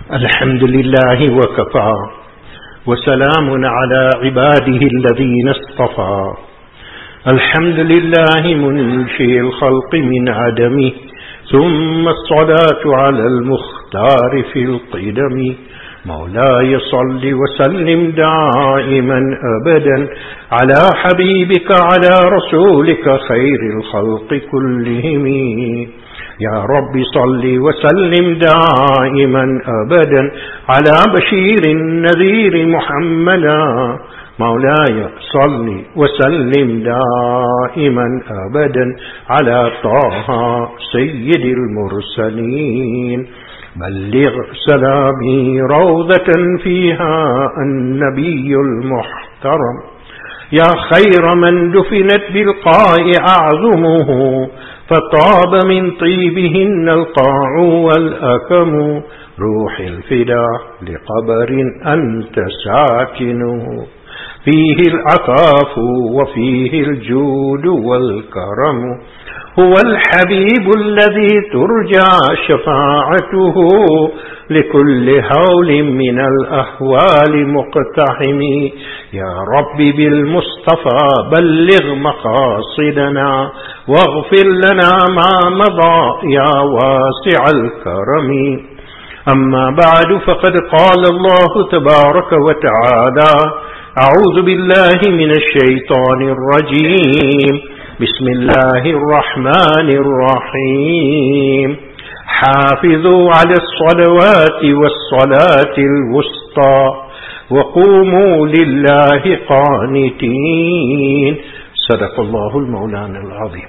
الحمد لله وكفى وسلام على عباده الذين اصطفى. الحمد لله منشئ الخلق من عدمه، ثم الصلاة على المختار في القدم. مولاي صل وسلم دائما أبدا على حبيبك على رسولك خير الخلق كلهم. يا رب صل وسلم دائما أبدا على بشير النذير محمدا. مولاي صل وسلم دائما أبدا على طه سيد المرسلين. بلغ سلامي روضة فيها النبي المحترم. يا خير من دفنت بالقاع أعظمه، فطاب من طيبهن القاع والأكم. روح الفدا لقبر أنت ساكنه، فيه العفاف وفيه الجود والكرم. هو الحبيب الذي ترجى شفاعته، لكل هول من الأهوال مقتحم. يا رب بالمصطفى بلغ مقاصدنا، واغفر لنا ما مضى يا واسع الكرم. أما بعد، فقد قال الله تبارك وتعالى: أعوذ بالله من الشيطان الرجيم، بسم الله الرحمن الرحيم. حافظوا على الصلوات والصلاة الوسطى وقوموا لله قانتين. صدق الله المولانا العظيم.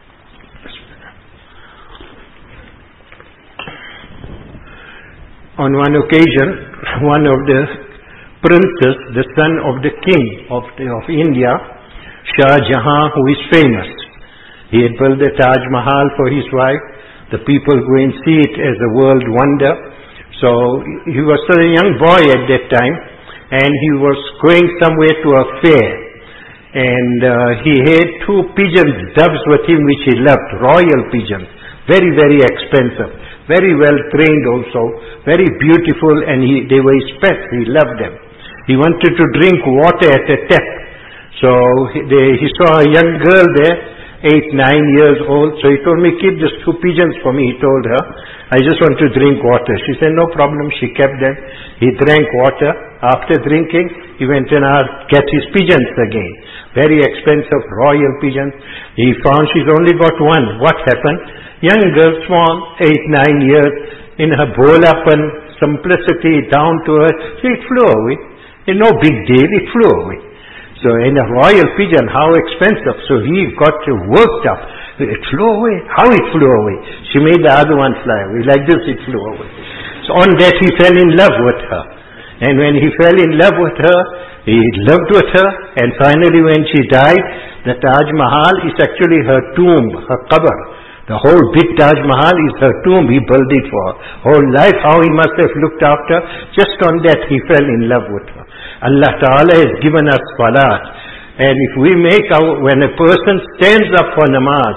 On one occasion, one of the princes, the son of the king of India, Shah Jahan, who is famous, he had built the Taj Mahal for his wife. The people go and see it as a world wonder. So he was still a young boy at that time, and he was going somewhere to a fair, and he had two pigeons, doves with him, which he loved, royal pigeons, very, very expensive, very well trained also, very beautiful, and they were his pets. He loved them. He wanted to drink water at a tap. So he saw a young girl there, 8-9 years old. So he told me, keep these two pigeons for me. He told her, I just want to drink water. She said, no problem. She kept them. He drank water. After drinking, he went and get his pigeons again. Very expensive royal pigeons. He found she's only got one. What happened? Young girl, small, 8-9 years, in her bolapan, simplicity, down to earth, it flew away. No big deal, it flew away. So in a royal pigeon, how expensive. So he got worked up. It flew away. How it flew away? She made the other one fly away. Like this, it flew away. So on that, he fell in love with her. And when he fell in love with her, he lived with her. And finally, when she died, the Taj Mahal is actually her tomb, her qabr. The whole big Taj Mahal is her tomb. He built it for her. Whole life, how he must have looked after. Just on that, he fell in love with her. Allah Ta'ala has given us salat. And if we when a person stands up for namaz,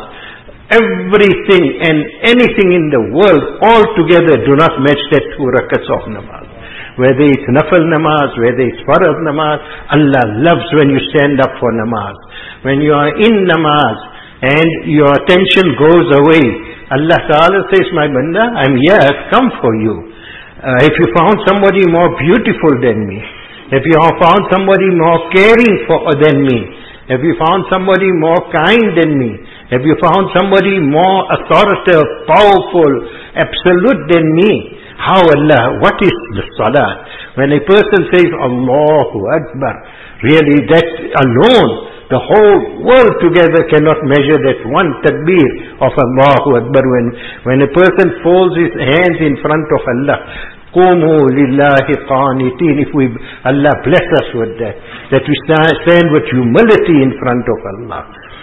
everything and anything in the world all together do not match that 2 rakats of namaz. Whether it's nafal namaz, whether it's farad namaz, Allah loves when you stand up for namaz. When you are in namaz and your attention goes away, Allah Ta'ala says, my banda, I'm here, I've come for you. If you found somebody more beautiful than me, if you have found somebody more caring than me, if you found somebody more kind than me, if you found somebody more authoritative, powerful, absolute than me, how Allah, what is the salat? When a person says, Allahu Akbar, really that alone, the whole world together cannot measure that one takbir of Allahu Akbar. When a person folds his hands in front of Allah, Qumu lillahi qanitin. If Allah bless us with that we stand with humility in front of Allah.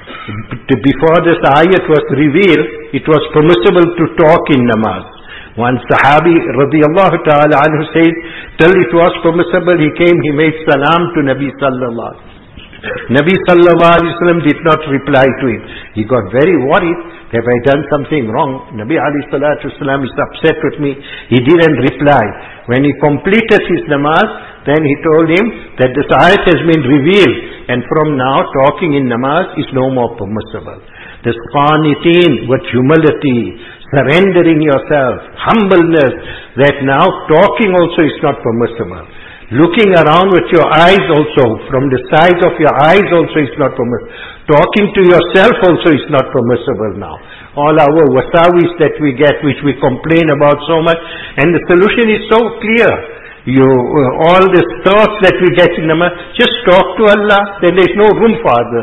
Before this ayat was revealed, it was permissible to talk in namaz. One Sahabi radiyallahu ta'ala anhu says, till it was permissible, he came, he made salam to Nabi sallallahu alaihi wasallam. Nabi sallallahu alaihi wasallam did not reply to him. He got very worried. Have I done something wrong? Nabi alayhi salatu wasallam is upset with me. He didn't reply. when he completed his namaz, then he told him that this ayat has been revealed, and from now talking in namaz is no more permissible. This qaniteen with humility, surrendering yourself, humbleness, that now talking also is not permissible. Looking around with your eyes also, from the sides of your eyes also is not permissible. Talking to yourself also is not permissible now. All our wasawis that we get, which we complain about so much, and the solution is so clear. All these thoughts that we get in namaz, just talk to Allah, then there is no room for others.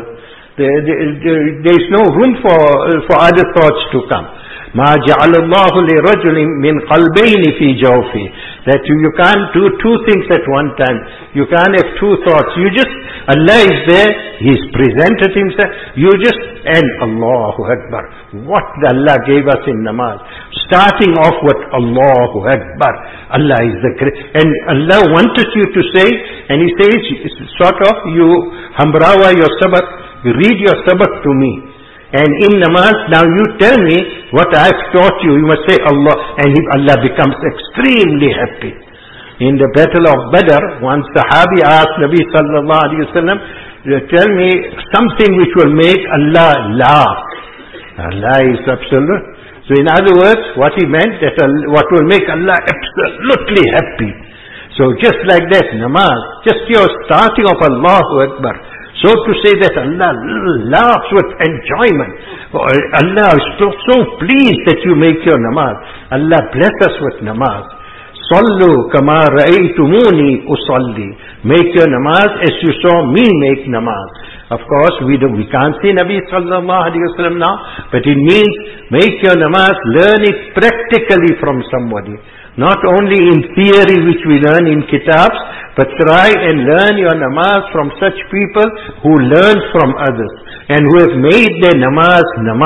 There is no room for other thoughts to come. مَا جَعَلَ اللَّهُ لِرَجُلٍ مِّنْ قَلْبَيْنِ فِي جَوْفِهِ. That you can't do two things at one time. You can't have two thoughts. Allah is there, He's presented Himself. And Allahu Akbar. What Allah gave us in namaz. Starting off with Allahu Akbar. Allah is the great. And Allah wanted you to say, and He says, sort of, you hambrawa your sabak, read your sabak to me. And in namaz, now you tell me what I've taught you. You must say Allah, and Allah becomes extremely happy. In the battle of Badr, one Sahabi asked Nabi sallallahu alaihi wasallam, tell me something which will make Allah laugh. Allah is absolute. So in other words, what he meant, that what will make Allah absolutely happy. So just like that, namaz, just your starting of Allahu Akbar. So to say that Allah laughs with enjoyment. Allah is so pleased that you make your namaz. Allah bless us with namaz. Sallu kama ra'aytumuni usalli. Make your namaz as you saw me make namaz. Of course, we can't see Nabi sallallahu alaihi wasallam now, but it means make your namaz, learn it practically from somebody. Not only in theory which we learn in kitabs, but try and learn your namaz from such people who learn from others and who have made their namaz.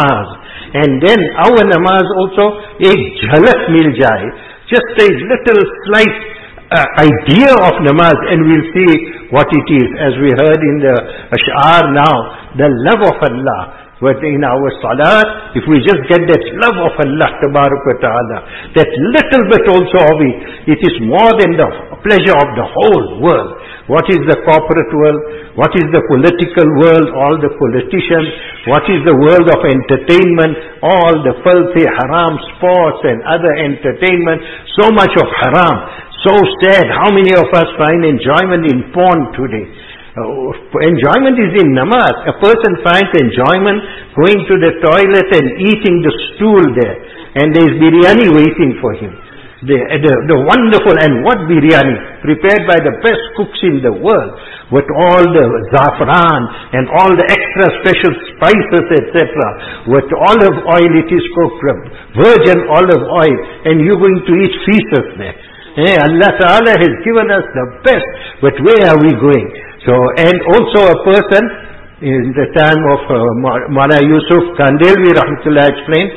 And then our namaz also, ek jhalak mil jaye, just a little slight idea of namaz, and we'll see what it is. As we heard in the Ash'ar now, the love of Allah. But in our salat, if we just get that love of Allah Tabarak wa Ta'ala, that little bit also of it, it is more than the pleasure of the whole world. What is the corporate world? What is the political world? All the politicians. What is the world of entertainment? All the filthy haram sports and other entertainment. So much of haram. So sad. How many of us find enjoyment in porn today? Enjoyment is in namaz. A person finds enjoyment going to the toilet and eating the stool there, and there is biryani waiting for him. The wonderful, and what biryani, prepared by the best cooks in the world, with all the zafran and all the extra special spices, etc. With olive oil it is cooked, virgin olive oil, and you're going to eat feces there. Allah Ta'ala has given us the best, but where are we going? So, and also a person, in the time of Mawlana Yusuf Kandhelwi Rahmatullah explained,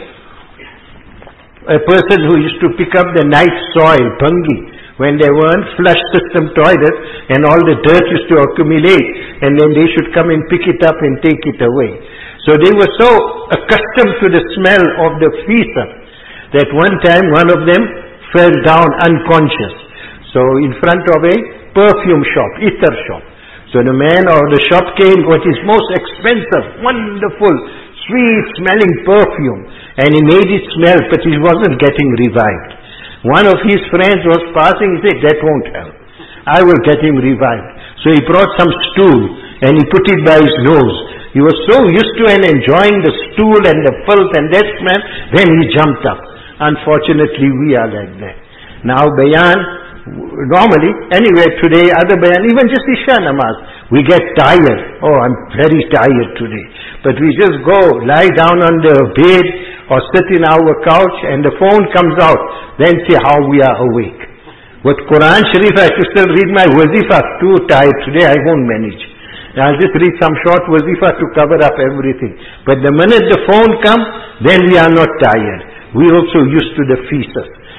a person who used to pick up the night soil, Bhangi, when there weren't flush system toilets and all the dirt used to accumulate, and then they should come and pick it up and take it away. So they were so accustomed to the smell of the feces that one time one of them fell down unconscious. So in front of a perfume shop, itar shop. So the man or the shop came with his most expensive, wonderful, sweet-smelling perfume, and he made it smell, but he wasn't getting revived. One of his friends was passing, he said, that won't help. I will get him revived. So he brought some stool, and he put it by his nose. He was so used to and enjoying the stool and the filth and that smell, then he jumped up. Unfortunately, we are like that. Now, bayan, normally, anyway, today, other bayan, even just Isha namaz, we get tired. Oh, I'm very tired today. But we just go, lie down on the bed or sit in our couch and the phone comes out. Then see how we are awake. With Quran Sharif, I have to still read my wazifa. Too tired today, I won't manage. I'll just read some short wazifa to cover up everything. But the minute the phone comes, then we are not tired. We also used to the feces.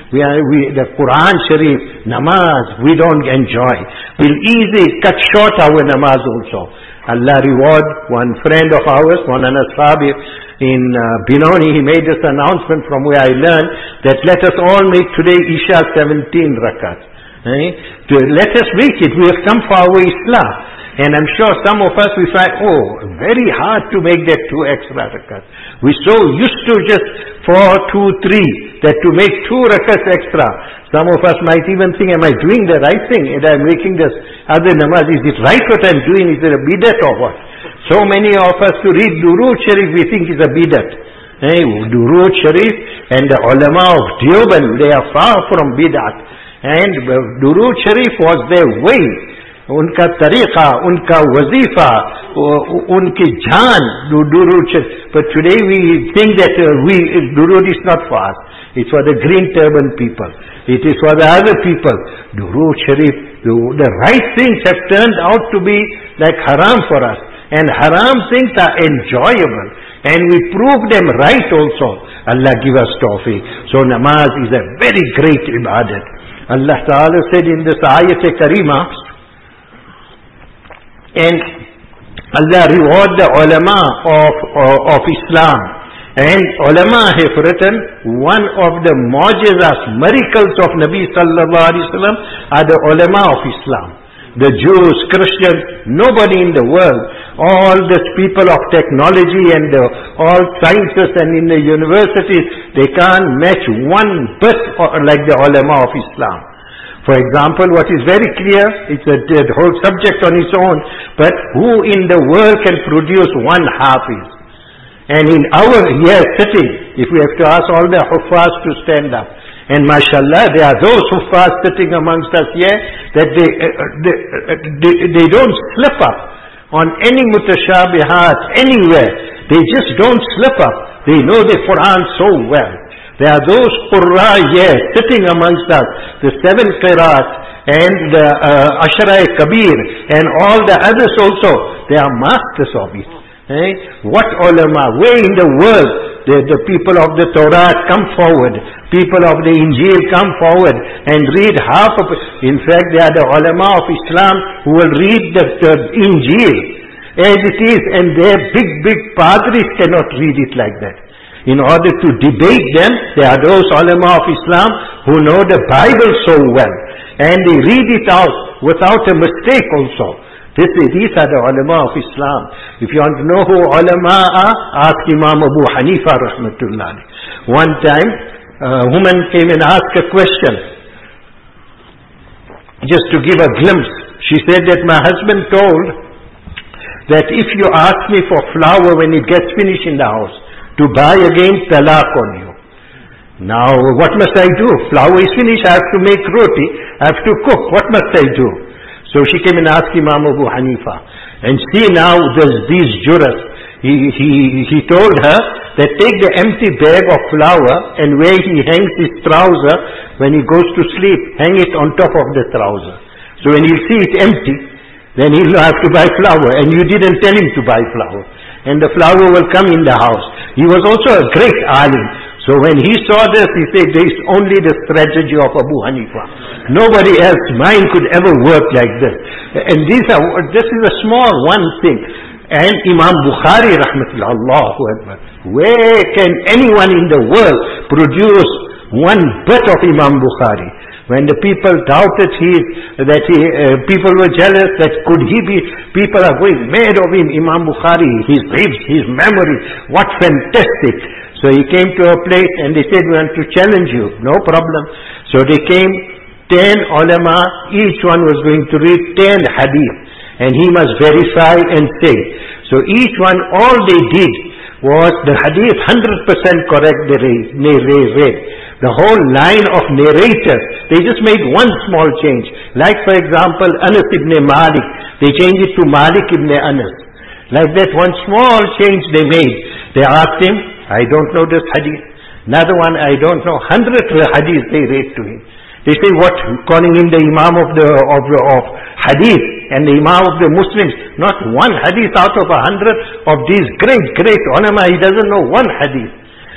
The Quran Sharif, namaz, we don't enjoy. We'll easily cut short our namaz also. Allah reward one friend of ours, Maulana Sabir in Binoni, he made this announcement from where I learned that let us all make today Isha 17 rakat. Let us make it. We have come for our Islam. And I'm sure some of us, we find, very hard to make that 2 extra rakats. We're so used to just 4, 2, 3, that to make 2 rakats extra. Some of us might even think, am I doing the right thing? And I'm making this other namaz. Is it right what I'm doing? Is it a bidat or what? So many of us to read Durood Sharif, we think is a bidat. Durood Sharif and the ulama of Deoband, they are far from bidat. And Durood Sharif was their way. उनका तरीक़ा, उनका वजीफा, उनकी जान दुरूद शरीफ. But today we think that durood is not for us. It's for the green turban people. It is for the other people. Durood Sharif, the right things have turned out to be like haram for us. And haram things are enjoyable. And we prove them right also. Allah give us tawfiq. So namaz is a very great ibadat. Allah Ta'ala said in this ayat-e-kareemah, and Allah reward the ulama of Islam. And ulama have written, one of the mu'jizas, miracles of Nabi sallallahu alaihi wasallam are the ulama of Islam. The Jews, Christians, nobody in the world, all the people of technology and all sciences and in the universities, they can't match one bit like the ulama of Islam. For example, what is very clear, it's a whole subject on its own, but who in the world can produce one hafiz? And in our here sitting, if we have to ask all the huffaz to stand up, and mashallah, there are those huffaz sitting amongst us here, that they don't slip up on any mutashabihat, anywhere. They just don't slip up. They know the Quran so well. There are those qurra here sitting amongst us, the 7 qiraat and the Ashra Kabir and all the others also. They are masters of it. What ulama, where in the world the people of the Torah come forward, people of the Injil come forward and read half of it. In fact, they are the ulama of Islam who will read the Injil as it is, and their big padris cannot read it like that. In order to debate them, there are those ulama of Islam who know the Bible so well. And they read it out without a mistake also. These are the ulama of Islam. If you want to know who ulama are, ask Imam Abu Hanifa rahmatullah. One time, a woman came and asked a question. Just to give a glimpse. She said that my husband told that if you ask me for flour when it gets finished in the house, to buy again talaq on you. Now, what must I do? Flour is finished, I have to make roti, I have to cook. What must I do? So she came and asked Imam Abu Hanifa. And see now, there's these juras. He told her that take the empty bag of flour and where he hangs his trouser, when he goes to sleep, hang it on top of the trouser. So when he'll see it empty, then he'll have to buy flour. And you didn't tell him to buy flour. And the flour will come in the house. He was also a great alim. So when he saw this, he said, there is only the strategy of Abu Hanifa. Nobody else's mind could ever work like this. And this is a small one thing. And Imam Bukhari, rahmatullah, Allahu Akbar. Where can anyone in the world produce one bit of Imam Bukhari? When the people doubted people were jealous that could he be, people are going mad of him, Imam Bukhari, his ribs, his memory, what fantastic. So he came to a place and they said, we want to challenge you. No problem. So they came, 10 ulama, each one was going to read 10 hadith. And he must verify and say. So each one, all they did was the hadith 100% correct they read. The whole line of narrators, they just made one small change. Like for example, Anas ibn Malik, they changed it to Malik ibn Anas. Like that, one small change they made. They asked him, I don't know this hadith. Another one, I don't know. 100 hadith they read to him. They say, what? Calling him the Imam of hadith and the Imam of the Muslims. Not one hadith out of 100 of these great ulama. He doesn't know one hadith.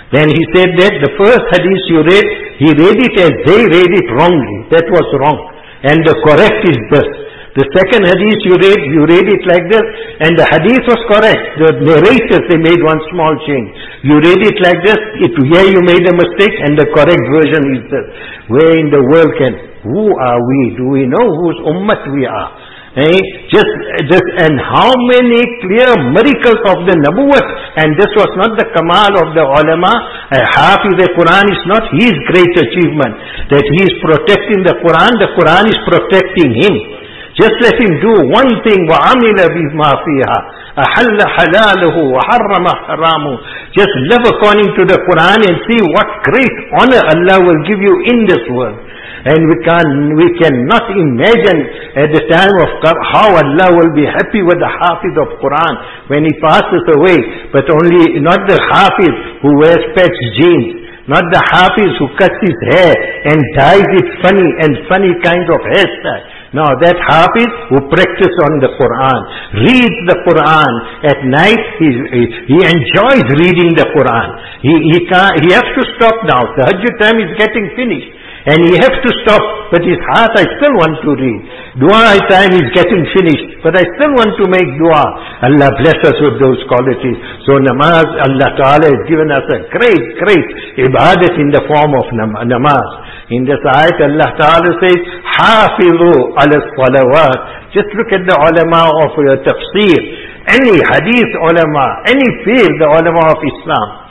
Then he said that the first hadith you read, he read it as they read it wrongly. That was wrong. And the correct is this. The second hadith you read it like this, and the hadith was correct. The narrators, they made one small change. You read it like this, here you made a mistake, and the correct version is this. Where in the world who are we? Do we know whose ummat we are? And how many clear miracles of the Nabuwwat, and this was not the kamal of the ulama. Hafiz al-Quran is not his great achievement, that he is protecting the Quran is protecting him. Just let him do one thing. وَعَمِلَ بِمَا فِيهَا أَحَلَّ حَلَالُهُ وَحَرَّمَ حَرَامُهُ. Just live according to the Quran and see what great honor Allah will give you in this world. And we cannot imagine at the time of how Allah will be happy with the Hafiz of Quran when he passes away. But only not the Hafiz who wears patched jeans, not the Hafiz who cuts his hair and dyes it funny kind of hairstyle. No, that Hafiz who practices on the Quran, reads the Quran at night. He enjoys reading the Quran. He has to stop now. The Tahajjud time is getting finished. And he has to stop, but his heart, I still want to read. Dua time is getting finished, but I still want to make dua. Allah bless us with those qualities. So namaz, Allah Ta'ala has given us a great ibadat in the form of namaz. In this ayat, Allah Ta'ala says, Hafizu ala salawat. Just look at the ulama of tafsir, any hadith ulama, any field, the ulama of Islam.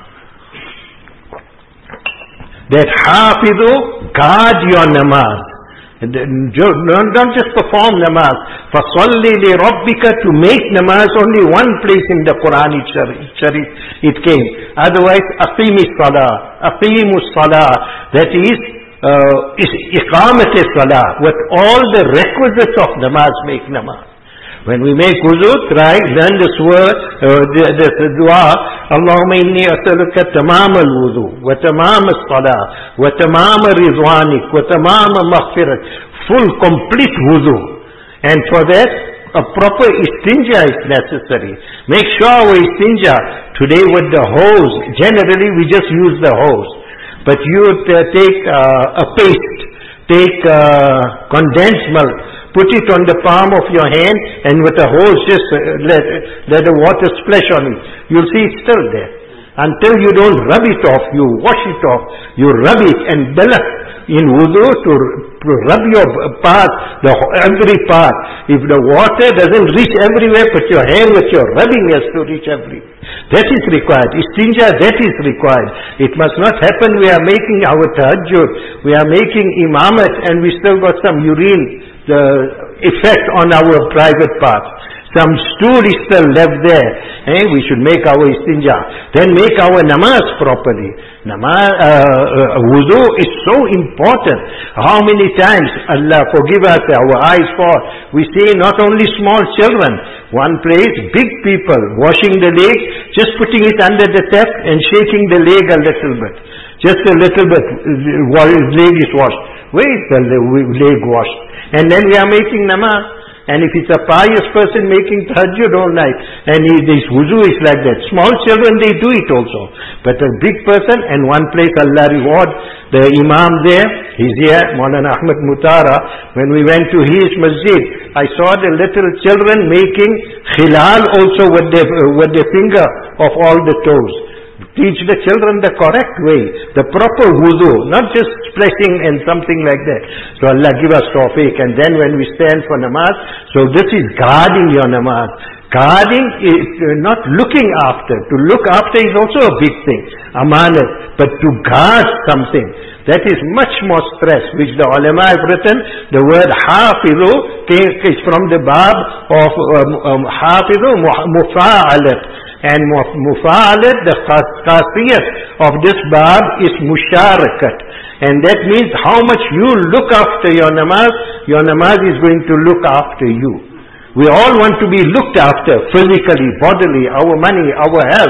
That Hafizu, guard your namaz. Don't just perform namaz. فَصَلِّ لِرَبِّكَ, to make namaz only one place in the Quran it came. Otherwise, أَقِيمِ الصَّلَاةِ, that is إِقَامَةِ الصَّلَاةِ. With all the requisites of namaz, make namaz. When we make wuzu, learn this word, this dua, Allahumma inni as'aluka tamam al-wudu, wa tamam al-salah, wa tamam al-rizwanik, wa tamam al-maghfirat. Full, complete wudu. And for that, a proper istinja is necessary. Make sure our istinja, today with the hose, generally we just use the hose. But you take a paste, take condensed milk, put it on the palm of your hand, and with a hose just let the water splash on it. You'll see it's still there. Until you don't rub it off, you wash it off, you rub it, and bilak in wudu to rub your part, every part. If the water doesn't reach everywhere, but your hand with your rubbing has to reach everywhere. That is required. Istinja, that is required. It must not happen we are making our tahajjud, we are making imamat, and we still got some urine effect on our private parts. Some stool is still left there. We should make our istinja. Then make our namaz properly. Wudu is so important. How many times, Allah forgive us, our eyes fall. We see not only small children, one place, big people washing the leg, just putting it under the tap and shaking the leg a little bit. Just a little bit, while his leg is washed. Where is the leg washed? And then we are making namaz. And if it's a pious person making tahajjud all night, and this wuzu is like that. Small children, they do it also. But a big person, and one place Allah reward the imam there. He's here, Maulana Ahmad Mutara. When we went to his masjid, I saw the little children making khilal also with the finger of all the toes. Teach the children the correct way, the proper wudu, not just splashing and something like that. So Allah give us tawfiq. And then when we stand for namaz, so this is guarding your namaz. Guarding is not looking after. To look after is also a big thing, amanat. But to guard something, that is much more stress, which the ulama have written. The word hafizu is from the bab of hafizu mufa'alat. And mufa'alat, the qasiyat of this bab is musharakat. And that means how much you look after your namaz is going to look after you. We all want to be looked after physically, bodily, our money, our health.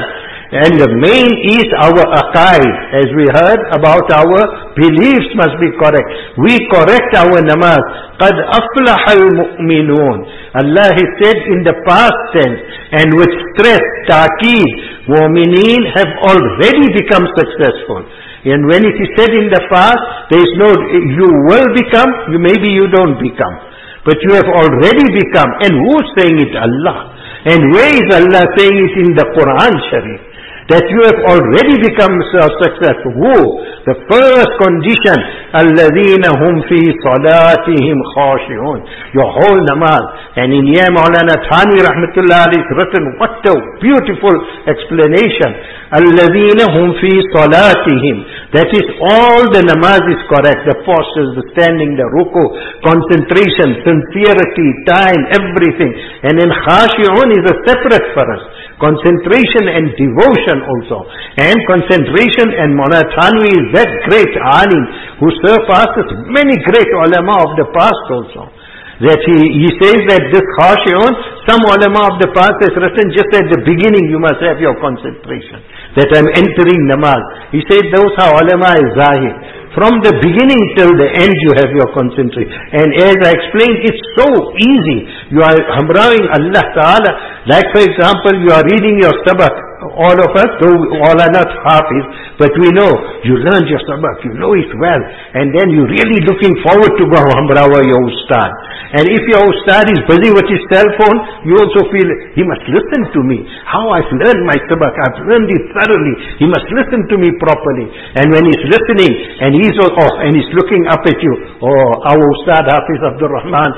And the main is our aqaid. As we heard about our beliefs must be correct. We correct our namaz. قَدْ أَفْلَحَ الْمُؤْمِنُونَ. Allah has said in the past tense, and with stress, ta'keed, mu'mineen have already become successful. And when it is said in the past, there is no, you will become, maybe you don't become. But you have already become. And who's saying it? Allah. And where is Allah saying it in the Quran Sharif? That you have already become successful. Who? The first condition, الَّذِينَ هُمْ فِي صَلَاتِهِمْ خَاشِعُونَ. Your whole namaz. And in here Maulana Thanvi Rahmatullah is written, what a beautiful explanation. الَّذِينَ هُمْ فِي صَلَاتِهِمْ. That is, all the namaz is correct. The postures, the standing, the ruku, concentration, sincerity, time, everything. And then khashi'un is a separate for us. Concentration and devotion also. And concentration, and Maulana Thanvi is that great alim who surpasses many great ulama of the past also. That he says that this khashi'un, some ulama of the past has written just at the beginning you must have your concentration. That I'm entering namaz. He said those are ulama is zahir. From the beginning till the end you have your concentration. And as I explained, it's so easy. You are hamra'ing Allah Ta'ala. Like for example, you are reading your sabak. All of us, though all are not hafiz, but we know, you learned your sabak, you know it well. And then you're really looking forward to go hamrawa your ustad. And if your ustad is busy with his cell phone, you also feel, he must listen to me. How I've learned my sabak, I've learned it thoroughly. He must listen to me properly. And when he's listening, and he's off, and he's looking up at you, our ustad Hafiz Abdul Rahman,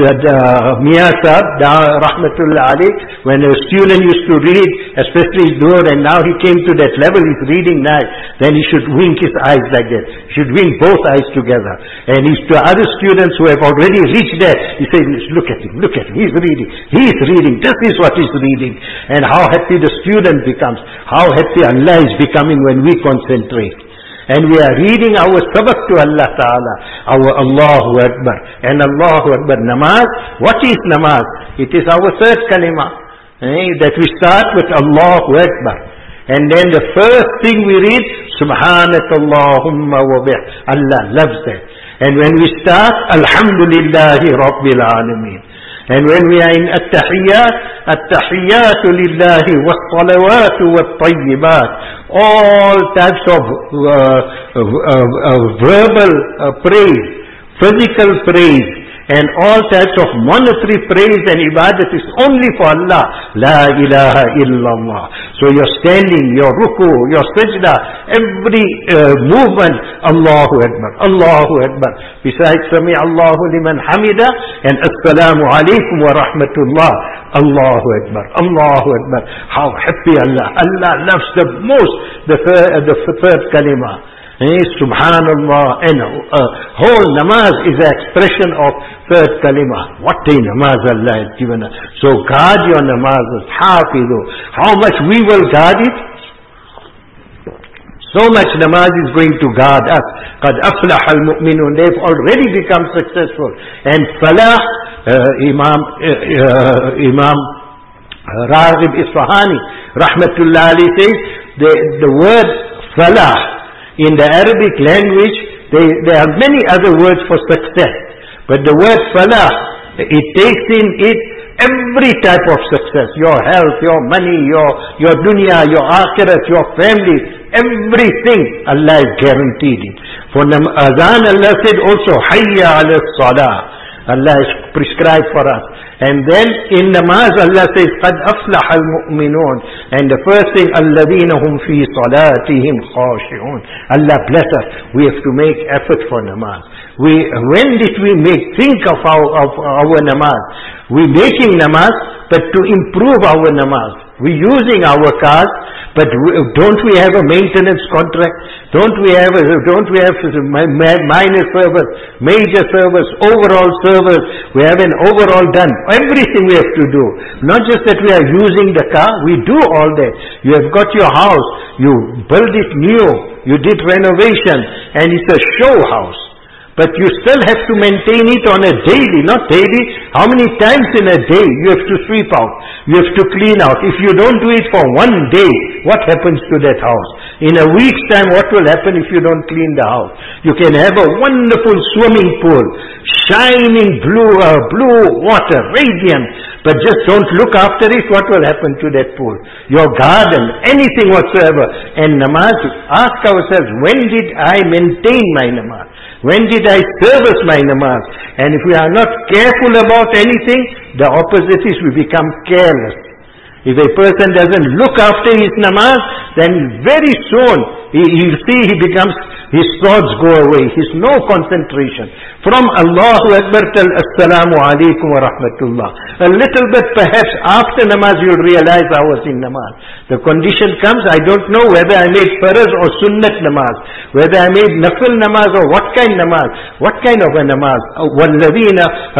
Mia Sahab, Rahmatullah Ali, when a student used to read, especially Nur, and now he came to that level, he's reading nice, then he should wink his eyes like that. He should wink both eyes together. And he's to other students who have already reached there, he says, look at him, he's reading, this is what he's reading. And how happy the student becomes, how happy Allah is becoming when we concentrate. And we are reading our sabak to Allah Ta'ala, our Allahu Akbar. And Allahu Akbar, namaz, what is namaz? It is our third kalima. That we start with Allahu Akbar. And then the first thing we read, Subhanakallahumma wa bihamdika. Allah loves that. And when we start, Alhamdulillahi Rabbil Alameen. And when we are in At-Tahiyyatu Lillahi was-salawatu wat-tayyibat. All types of verbal praise, physical praise, and all types of monetary praise and ibadat is only for Allah. La ilaha illallah. So your standing, your ruku, your sajda, every movement, Allahu Akbar, Allahu Akbar. Besides Sami Allahu liman hamida and Assalamu alaikum wa rahmatullah. Allahu Akbar, Allahu Akbar. How happy Allah. Allah loves the most the third kalima. Subhanallah. And whole namaz is an expression of third kalima. What a namaz Allah has given us. So guard your namazes. Hafidu. How much we will guard it? So much namaz is going to guard us. قَدْ أَفْلَحَ الْمُؤْمِنُونَ. They've already become successful. And falah, Imam Raghib Isfahani Rahmatullah Ali says, the word falah, in the Arabic language, there are many other words for success. But the word falah, it takes in it every type of success. Your health, your money, your dunya, your akhirat, your family, everything Allah has guaranteed it. For Azan, Allah said also, Hayya ala salah. Allah has prescribed for us. And then in namaz Allah says, قَدْ أَفْلَحَ الْمُؤْمِنُونَ. And the first thing, الَّذِينَ هُمْ فِي صَلَاتِهِمْ خَاشِعُونَ. Allah bless us. We have to make effort for namaz. When did we think of our namaz? We're making namaz, but to improve our namaz. We're using our cars, but don't we have a maintenance contract? Don't we have minor service, major service, overall service? We have an overall done. Everything we have to do. Not just that we are using the car, we do all that. You have got your house, you build it new, you did renovation, and it's a show house. But you still have to maintain it on a daily, not daily. How many times in a day you have to sweep out? You have to clean out. If you don't do it for one day, what happens to that house? In a week's time, what will happen if you don't clean the house? You can have a wonderful swimming pool, shining blue water, radiant, but just don't look after it, what will happen to that pool? Your garden, anything whatsoever. And namaz, ask ourselves, when did I maintain my namaz? When did I service my namaz? And if we are not careful about anything, the opposite is we become careless. If a person doesn't look after his namaz, then very soon he'll see his thoughts go away. He's no concentration. From Allahu Akbar till Assalamu alaikum wa rahmatullah. A little bit perhaps after namaz you'll realize I was in namaz. The condition comes, I don't know whether I made faraz or sunnat namaz, whether I made nafil namaz or what kind namaz. What kind of a namaz? وَالَّذِينَ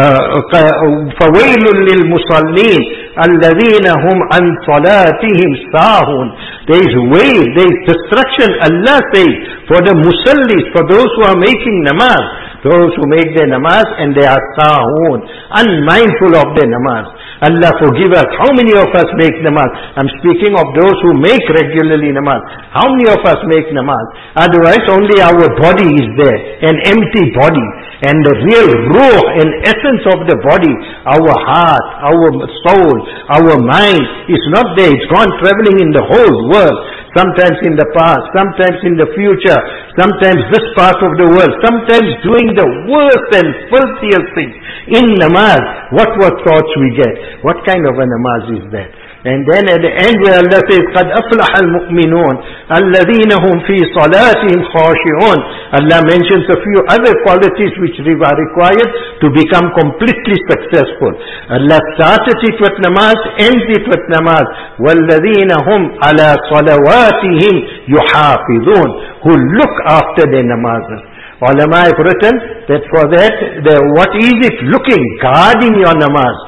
فَوَيْلٌ لِلْمُصَلِّينَ الَّذِينَ هُمْ عَنْ صَلَاتِهِمْ سَاهُونَ. There is wail, there is destruction. Allah says, for the musallis, for those who are making namaz, those who make their namaz and they are sahun, unmindful of their namaz. Allah forgive us. How many of us make namaz? I'm speaking of those who make regularly namaz. How many of us make namaz? Otherwise only our body is there, an empty body. And the real ruh and essence of the body, our heart, our soul, our mind is not there. It's gone traveling in the whole world. Sometimes in the past, sometimes in the future, sometimes this part of the world, sometimes doing the worst and filthiest things. In namaz, what thoughts we get? What kind of a namaz is that? And then at the end where Allah says, قَدْ أَفْلَحَ الْمُؤْمِنُونَ الَّذِينَ هُمْ فِي صَلَاتِهِمْ خَاشِعُونَ. Allah mentions a few other qualities which are required to become completely successful. Allah started it with namaz, ends it with namaz. وَالَّذِينَ هُمْ عَلَى صَلَوَاتِهِمْ يُحَافِظُونَ. Who look after their namazes. Ulama have written that for that, what is it? Looking, guarding your namaz.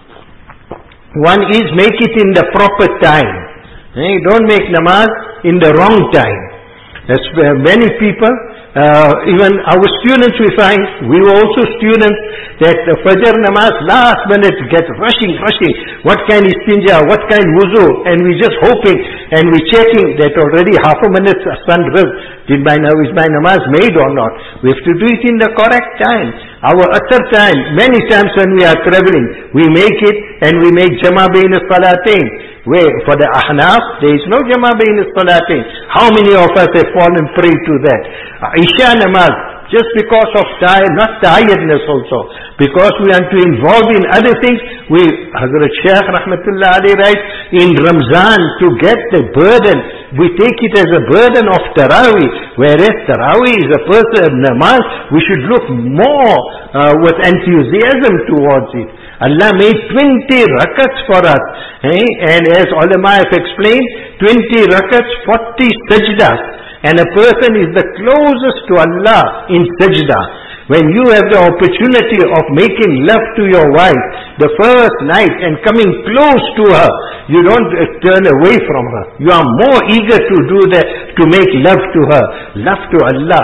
One is make it in the proper time. Don't make namaz in the wrong time. That's where many people, even our students we find, we were also students, that the Fajr namaz last minute get rushing. What kind istinja, what kind wuzu, and we just hoping and we checking that already half a minute sun rose. Is my namaz made or not? We have to do it in the correct time. Our asr time, many times when we are traveling, we make it and we make jama bain as-salatain. Where for the ahnaf, there is no jama bain as-salatain. How many of us have fallen prey to that? Isha namaz, just because of not tiredness also, because we are too involved in other things. Hazrat Shaykh Rahmatullah Ali writes, in Ramzan to get the burden, we take it as a burden of Taraweeh, whereas Taraweeh is a person, namaz, we should look more with enthusiasm towards it. Allah made 20 rakats for us, and as ulama have explained, 20 rakats, 40 sajdas. And a person is the closest to Allah in sajda. When you have the opportunity of making love to your wife, the first night, and coming close to her, you don't turn away from her. You are more eager to do that, to make love to her. Love to Allah.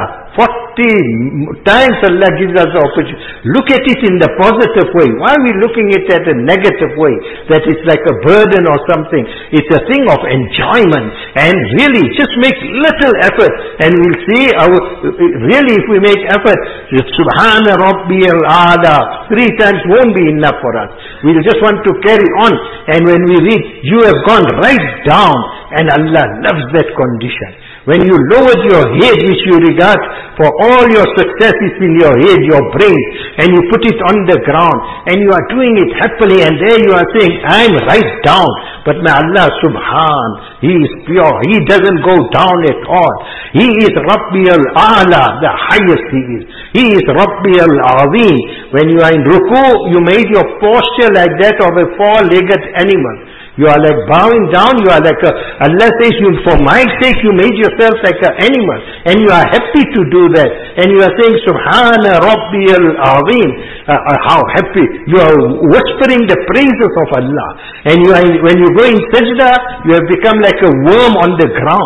40 times Allah gives us the opportunity. Look at it in the positive way. Why are we looking at it at a negative way? That it's like a burden or something. It's a thing of enjoyment. And really, just make little effort. And we'll see, really if we make effort, Subhana Rabbi al-A'la 3 times won't be enough for us. We'll just want to carry on. And when we read, you have gone right down. And Allah loves that condition. When you lowered your head, which you regard for all your successes in your head, your brain, and you put it on the ground, and you are doing it happily, and there you are saying, I'm right down. But my Allah Subhan, He is pure. He doesn't go down at all. He is Rabbi al-A'la, the highest He is. He is Rabbi al-Azim. When you are in ruku, you made your posture like that of a 4-legged animal. You are like bowing down, you are like Allah says, for my sake you made yourself like an animal, and you are happy to do that, and you are saying, Subhana Rabbi al-Azim, how happy, you are whispering the praises of Allah, and when you go in sajda, you have become like a worm on the ground.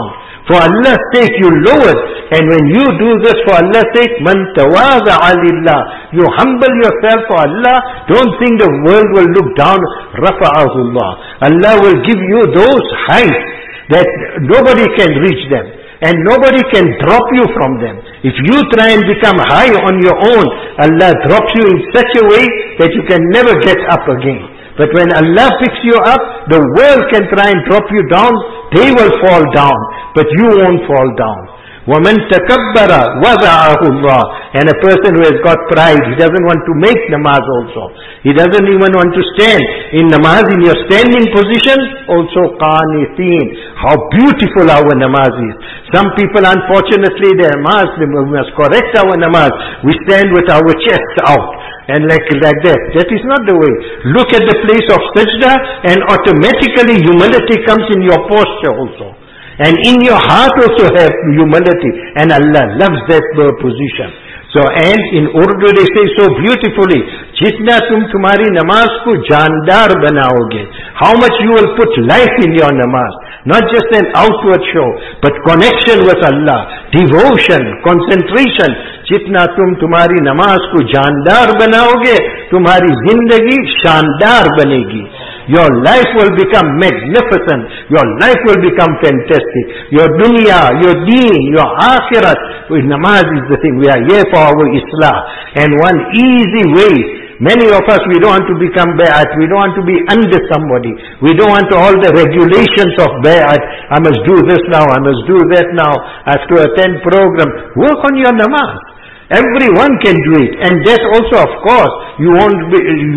For Allah's sake you lowered. And when you do this for Allah's sake, man tawada'a lillah, you humble yourself for Allah, don't think the world will look down. Rafa'ahu Allah. Allah will give you those heights that nobody can reach them. And nobody can drop you from them. If you try and become high on your own, Allah drops you in such a way that you can never get up again. But when Allah picks you up, the world can try and drop you down, they will fall down, but you won't fall down. وَمَنْ تَكَبَّرَ وَضَعَهُ اللَّهُ. And a person who has got pride, he doesn't want to make namaz also. He doesn't even want to stand. In namaz, in your standing position, also qaniteen. How beautiful our namaz is. Some people, unfortunately, their namaz, we must correct our namaz. We stand with our chest out. And like that. That is not the way. Look at the place of sajda and automatically humility comes in your posture also. And in your heart also have humility. And Allah loves that position. So, and in Urdu they say so beautifully, jitna tum tumhari namaz ko jandar banaoge. How much you will put life in your namaz. Not just an outward show, but connection with Allah, devotion, concentration. Jitna tum tumhari namaz ko jandar banaoge, tumhari zindagi shandar banegi. Your life will become magnificent. Your life will become fantastic. Your dunya, your deen, your akhirat. Namaz is the thing. We are here for our islah. And one easy way. Many of us, we don't want to become bay'at. We don't want to be under somebody. We don't want all the regulations of bay'at. I must do this now. I must do that now. I have to attend program. Work on your namaz. Everyone can do it. And that also, of course, you won't be,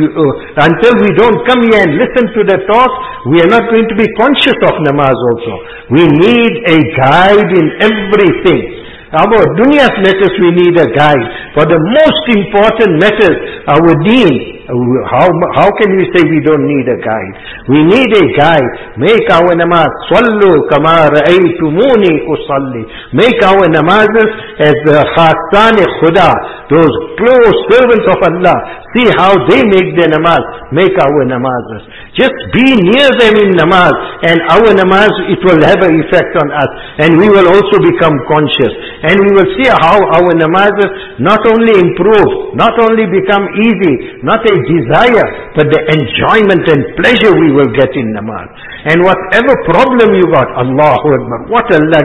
until we don't come here and listen to the talk, we are not going to be conscious of namaz also. We need a guide in everything. Our dunya's matters, we need a guide. For the most important matters, our deen, how can we say we don't need a guide? We need a guide. Make our namaz. Sallu kama ra'aytumuni usalli. Make our namazes as the khassan khuda, those close servants of Allah. See how they make their namaz. Make our namazes. Just be near them in namaz, and our namaz, it will have an effect on us. And we will also become conscious. And we will see how our namazes not only improve, not only become easy, not a desire, but the enjoyment and pleasure we will get in namaz. And whatever problem you got, Allahu Akbar, what Allah,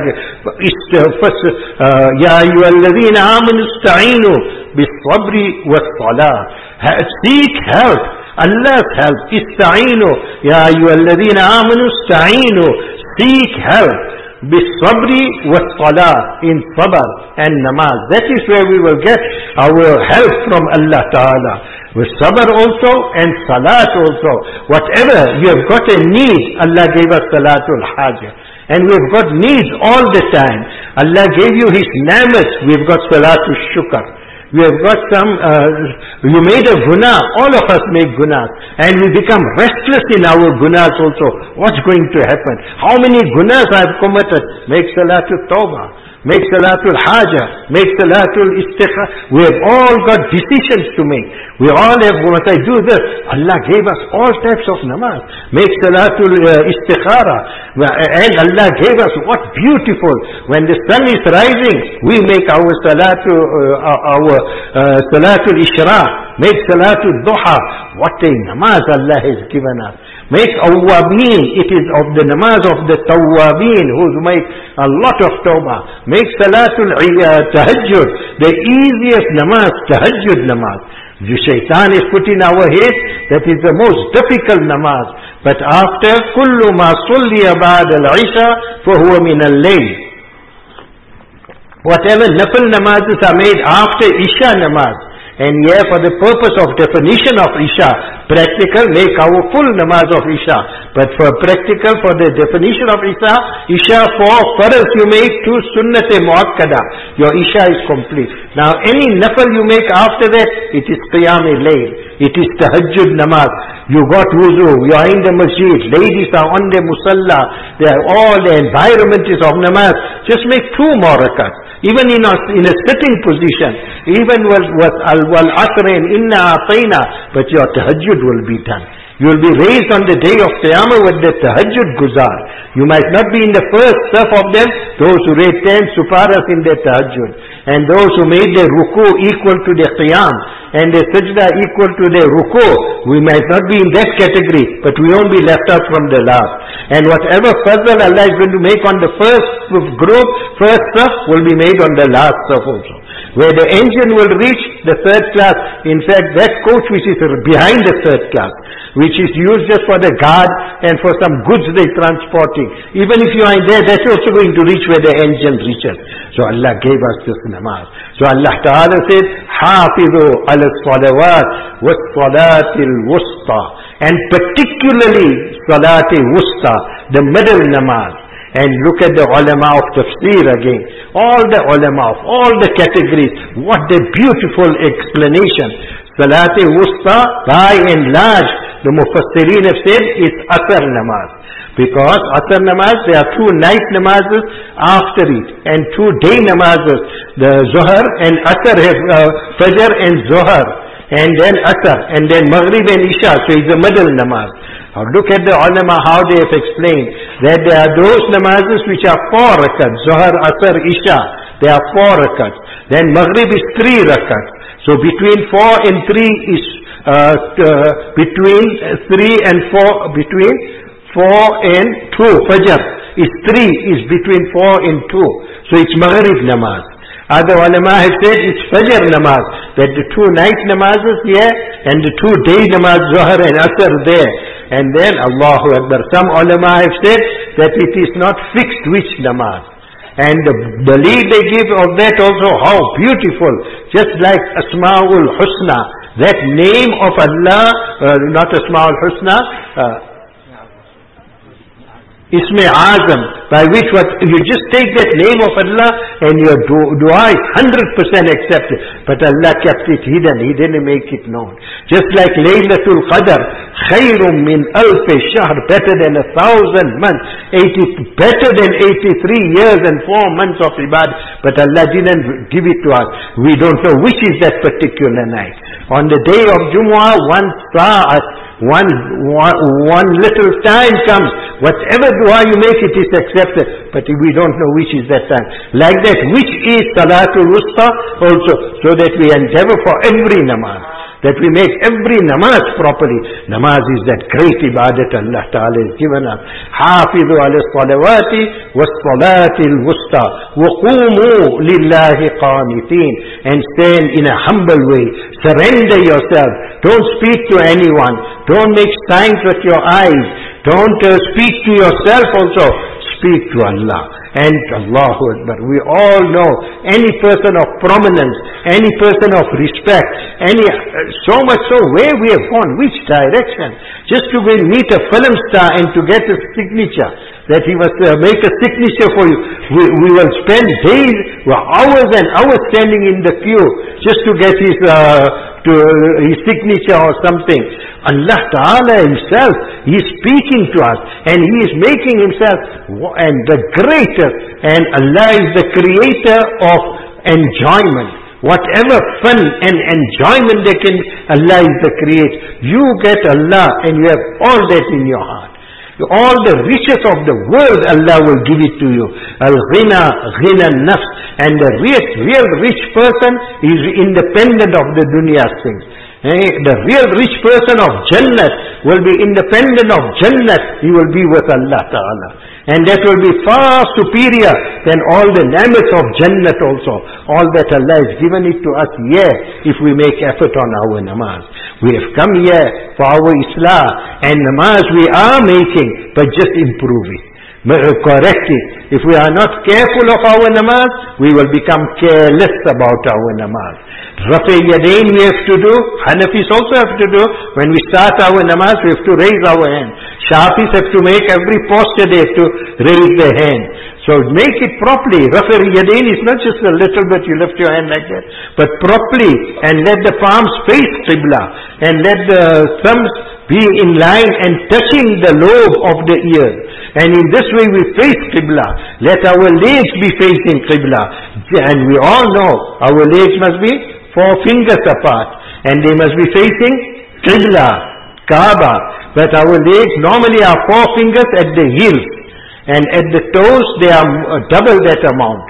Ya ayyuhalladhina amanu ista'inu bis-sabri was-salah. Seek help, Allah's help. Ista'inu, Ya ayyuhalladhina amanu ista'inu. Seek help. Bis-sabri was-salah, in sabr and namaz. That is where we will get our help from Allah Ta'ala. With sabr also and salat also. Whatever you have got a need, Allah gave us salatul hajah. And we have got needs all the time. Allah gave you His ni'mat. We have got salatul shukr. We have got some, you made a guna, all of us make gunas, and we become restless in our gunas also. What's going to happen? How many gunas I have committed? Make salatul tawbah. Make salatul hajah, make salatul istikhara. We have all got decisions to make. We all have, once I do this, Allah gave us all types of namaz. Make salatul istikhara. And Allah gave us, what beautiful. When the sun is rising, we make our salatul ishraq. Make salatul duha. What a namaz Allah has given us. Make awwabeen, it is of the namaz of the tawwabeen, who make a lot of tawbah. Make salatul tahajjud, the easiest namaz, tahajjud namaz. The shaitan is put in our head, that is the most difficult namaz. But after, kullu ma sulliya ba'd al-isha, fahuwa min al-layl. Whatever nafil namazes are made after Isha namaz, and here for the purpose of definition of Isha, practical, make our full namaz of Isha. But for practical, for the definition of Isha for farz you make two sunnat-e muakkada. Your Isha is complete. Now any nafil you make after that, it is qiyam-e-layl. It is tahajjud namaz. You got wuzu, you are in the masjid, ladies are on the musalla, they are all, the environment is of namaz. Just make 2 more rakats. Even in a sitting position, even with al-asr and inna atayna, but your tahajjud will be done. You will be raised on the day of Qiyamah with the tahajjud guzar. You might not be in the first saf of them, those who read 10 suparas in their tahajjud, and those who made their ruku equal to their qiyam, and their sajda equal to their ruku. We might not be in that category, but we won't be left out from the last. And whatever fazl Allah is going to make on the first group, first saf, will be made on the last saf also. Where the engine will reach the third class. In fact, that coach which is behind the third class, which is used just for the guard and for some goods they're transporting. Even if you are in there, that's also going to reach where the engine reaches. So Allah gave us this namaz. So Allah Ta'ala said, Hafizu ala salawat was salatil wusta. And particularly salatil wusta, the middle namaz. And look at the ulama of tafsir again. All the ulama of all the categories. What a beautiful explanation. Salati wusta, by and large, the mufassirin have said, is asr namaz. Because asr namaz, there are 2 night namazes after it, and 2 day namazes. The zuhr and asr have fajr and zuhr, and then asr, and then maghrib and isha. So it's a middle namaz. Now look at the ulama how they have explained that there are those namazes which are 4 rakats, zuhr, asr, isha. They are 4 rakats. Then maghrib is 3 rakats. So between 4 and 3 is between 3 and 4, between 4 and 2, fajr is 3, is between 4 and 2. So it's maghrib namaz. Other ulama have said it's fajr namaz, that the 2 night namazes here and the 2 day namaz, zuhr and asr there. And then Allahu Akbar. Some ulama have said that it is not fixed which namaz. And the lead they give of that also, how beautiful. Just like Asma'ul Husna, that name of Allah, not Asma'ul Husna, Isme Azam, by which you just take that name of Allah and your dua is 100% accepted. But Allah kept it hidden. He didn't make it known. Just like Laylatul Qadr, Khairum min alf shahr, better than 1,000 months, better than 83 years and 4 months of ibadah. But Allah didn't give it to us. We don't know which is that particular night. On the day of Jumu'ah, one little time comes. Whatever dua you make, it is accepted. But we don't know which is that time. Like that, which is Salatul Wusta also. So that we endeavor for every namaz. That we make every namaz properly. Namaz is that great ibadat Allah Ta'ala has given us. Hafizu ala salawati was salatil wusta. Waqumu lillahi qanitin. And stand in a humble way. Surrender yourself. Don't speak to anyone. Don't make signs with your eyes. Don't speak to yourself also. Speak to Allah. And Allahu Akbar. We all know any person of prominence, any person of respect, so much so where we have gone, which direction. Just to go and meet a film star and to get a signature, that he must make a signature for you. We will spend days, hours and hours standing in the queue just to get his signature or something. Allah Ta'ala Himself, He is speaking to us and He is making Himself and the greatest, and Allah is the creator of enjoyment. Whatever fun and enjoyment Allah is the creator. You get Allah and you have all that in your heart. All the riches of the world Allah will give it to you. Al-ghina, ghina nafs. And the real rich person is independent of the dunya's things. The real rich person of Jannat will be independent of Jannat. He will be with Allah Ta'ala. And that will be far superior than all the ni'mats of Jannat also. All that Allah has given it to us here if we make effort on our namaz. We have come here for our Islah, and namaz we are making, but just improve it. Correct it. If we are not careful of our namaz, we will become careless about our namaz. Rafi Yadain we have to do, Hanafis also have to do. When we start our namaz, we have to raise our hand. Shafis have to make every posture, they have to raise their hand. So make it properly. Rafi Yadain is not just a little bit, you lift your hand like that, but properly, and let the palms face Qibla, and let the thumbs be in line and touching the lobe of the ear. And in this way we face Qibla. Let our legs be facing Qibla. And we all know our legs must be 4 fingers apart. And they must be facing Qibla, Kaaba. but our legs normally are 4 fingers at the heel, and at the toes they are double that amount,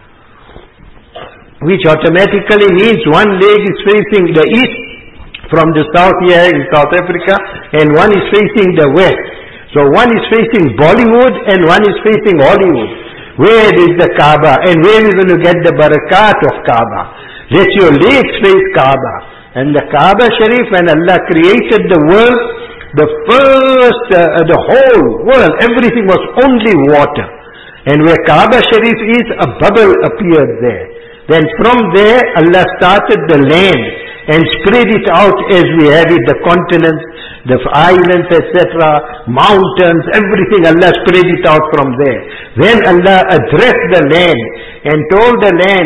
which automatically means one leg is facing the east from the south here in South Africa, and one is facing the west. So one is facing Bollywood and one is facing Hollywood. Where is the Kaaba, and where is going to get the barakat of Kaaba? Let your legs face Kaaba. And the Kaaba Sharif, when Allah created the world, the first, the whole world, everything was only water. And where Kaaba Sharif is, a bubble appeared there. Then from there, Allah started the land and spread it out as we have it, the continents, the islands, etc., mountains, everything, Allah spread it out from there. Then Allah addressed the land and told the land,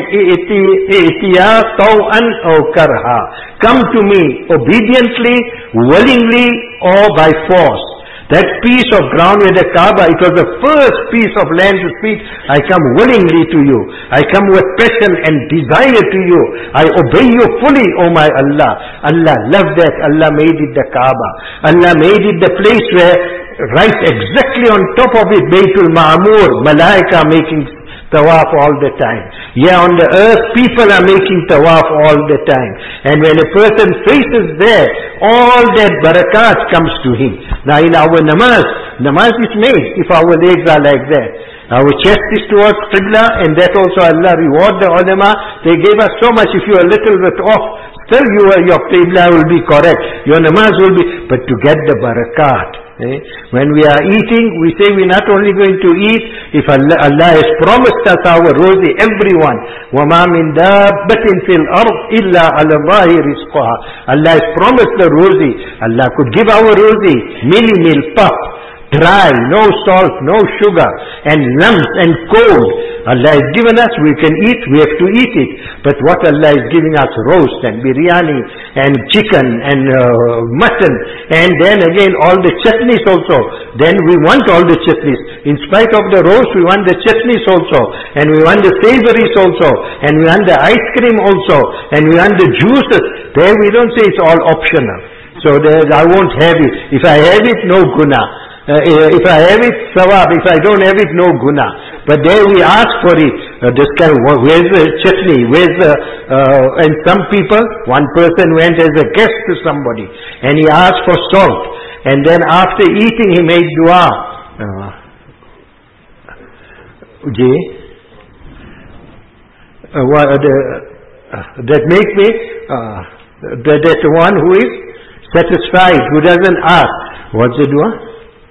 "Itiya taw'an aw karha." Come to me obediently, willingly, or by force. That piece of ground where the Kaaba, it was the first piece of land to speak, I come willingly to you. I come with passion and desire to you. I obey you fully, O my Allah. Allah loved that. Allah made it the Kaaba. Allah made it the place where, right exactly on top of it, Baytul Ma'mur, Malaika making tawaf all the time. Yeah, on the earth, people are making tawaf all the time. And when a person faces there, all that barakat comes to him. Now in our namaz is made if our legs are like that. Our chest is towards Qibla, and that also Allah reward the ulama. They gave us so much. If you are a little bit off, still your Qibla will be correct. Your namaz will be, but to get the barakat. When we are eating, we say we're not only going to eat, if Allah has promised us our rozi, everyone, وَمَا مِن دَابَّةٍ فِي الْأَرْضِ إِلَّا عَلَى اللَّهِ رِزْقُهَا. Allah has promised the rozi. Allah could give our rozi, meal, puff, dry, no salt, no sugar, and lumps and cold. Allah has given us, we can eat, we have to eat it. But what Allah is giving us, roast and biryani and chicken and mutton, and then again all the chutneys also. Then we want all the chutneys. In spite of the roast, we want the chutneys also, and we want the savories also, and we want the ice cream also, and we want the juices. There we don't say it's all optional. So I won't have it. If I have it, no guna. If I have it, sawab. If I don't have it, no guna. But there we ask for it. This kind of, where's the chutney? Where's the, and some people, one person went as a guest to somebody, and he asked for salt. And then after eating, he made dua. That make me, that one who is satisfied, who doesn't ask. What's the dua?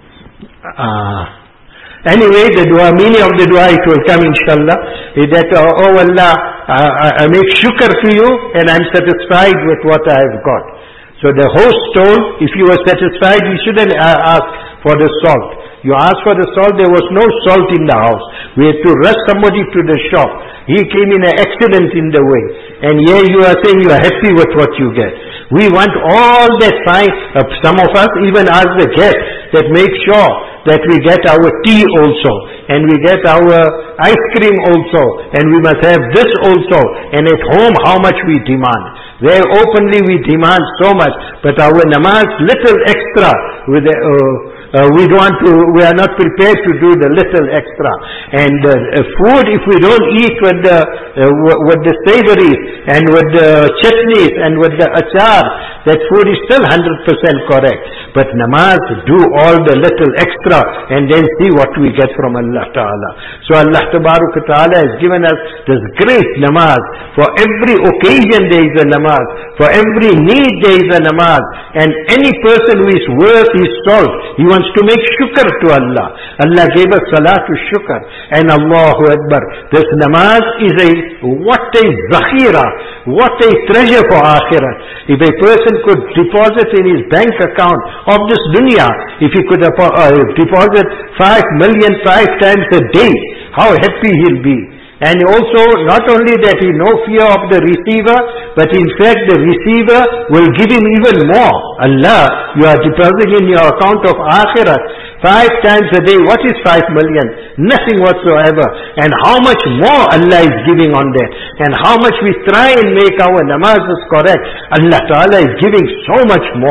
Anyway, the dua, meaning of the dua, it will come inshallah, is that, oh Allah, I make shukr to you and I'm satisfied with what I have got. So the host told, if you were satisfied, you shouldn't ask for the salt. You asked for the salt, there was no salt in the house. We had to rush somebody to the shop. He came in an accident in the way. And here you are saying you are happy with what you get. We want all that fine. Some of us even ask the guests that make sure that we get our tea also, and we get our ice cream also, and we must have this also. And at home, how much we demand. There openly we demand so much, but our namaz, little extra with we are not prepared to do the little extra. And food, if we don't eat with the savories and with the chutneys and with the achar, that food is still 100% correct. But namaz, do all the little extra and then see what we get from Allah Ta'ala. So Allah Ta'ala has given us this great namaz. For every occasion there is a namaz. For every need there is a namaz. And any person who is worth his salt, he wants to make shukr to Allah. Allah gave us salatu shukr. And Allahu Akbar. This namaz is what a zakhira, what a treasure for akhirat. If a person could deposit in his bank account of this dunya, if he could deposit 5 million 5 times a day, how happy he'll be. And also, not only that, he no fear of the receiver, but in fact the receiver will give him even more. Allah, you are depositing in your account of akhirat 5 times a day. What is 5 million? Nothing whatsoever. And how much more Allah is giving on that. And how much we try and make our namazes correct. Allah Ta'ala is giving so much more.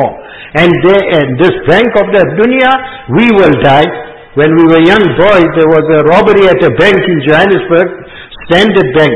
And this bank of the dunya, we will die. When we were young boys, there was a robbery at a bank in Johannesburg, Standard Bank.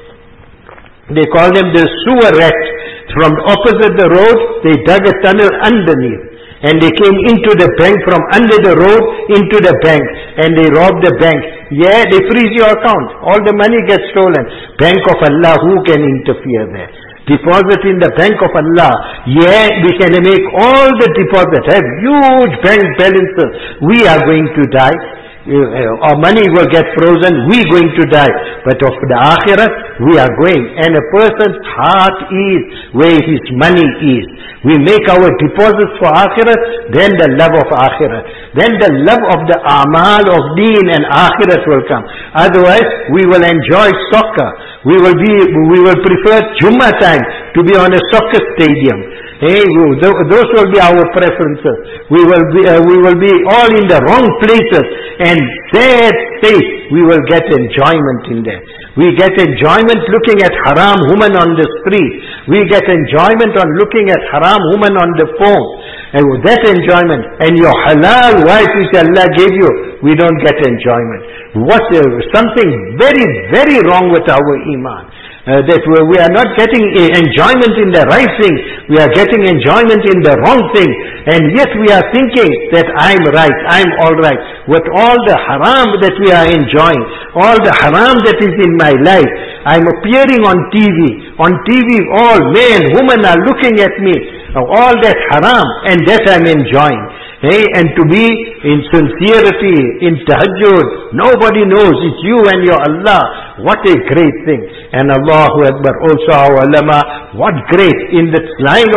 They called them the sewer rat. From opposite the road, they dug a tunnel underneath. And they came into the bank from under the road into the bank. And they robbed the bank. Yeah, they freeze your account. All the money gets stolen. Bank of Allah, who can interfere there? Deposit in the bank of Allah. Yeah, we can make all the deposits, have huge bank balances. We are going to die. Our money will get frozen, we're going to die. But of the Akhirat, we are going. And a person's heart is where his money is. We make our deposits for Akhirat, then the love of Akhirat. Then the love of the Amal of Deen and Akhirat will come. Otherwise, we will enjoy soccer. We will prefer Jummah time to be on a soccer stadium. Hey, those will be our preferences. We will be all in the wrong places, and sad state, we will get enjoyment in there. We get enjoyment looking at haram woman on the street. We get enjoyment on looking at haram woman on the phone. And with that enjoyment, and your halal wife which Allah gave you, we don't get enjoyment. Something very, very wrong with our iman. That we are not getting enjoyment in the right thing, we are getting enjoyment in the wrong thing, and yet we are thinking that I'm right, I'm alright. With all the haram that we are enjoying, all the haram that is in my life, I'm appearing on TV. On TV, all men, women are looking at me. All that haram, and that I'm enjoying. Hey, and to be in sincerity, in tahajjud, nobody knows, it's you and your Allah. What a great thing. And Allahu Akbar, also our ulama, what great in the line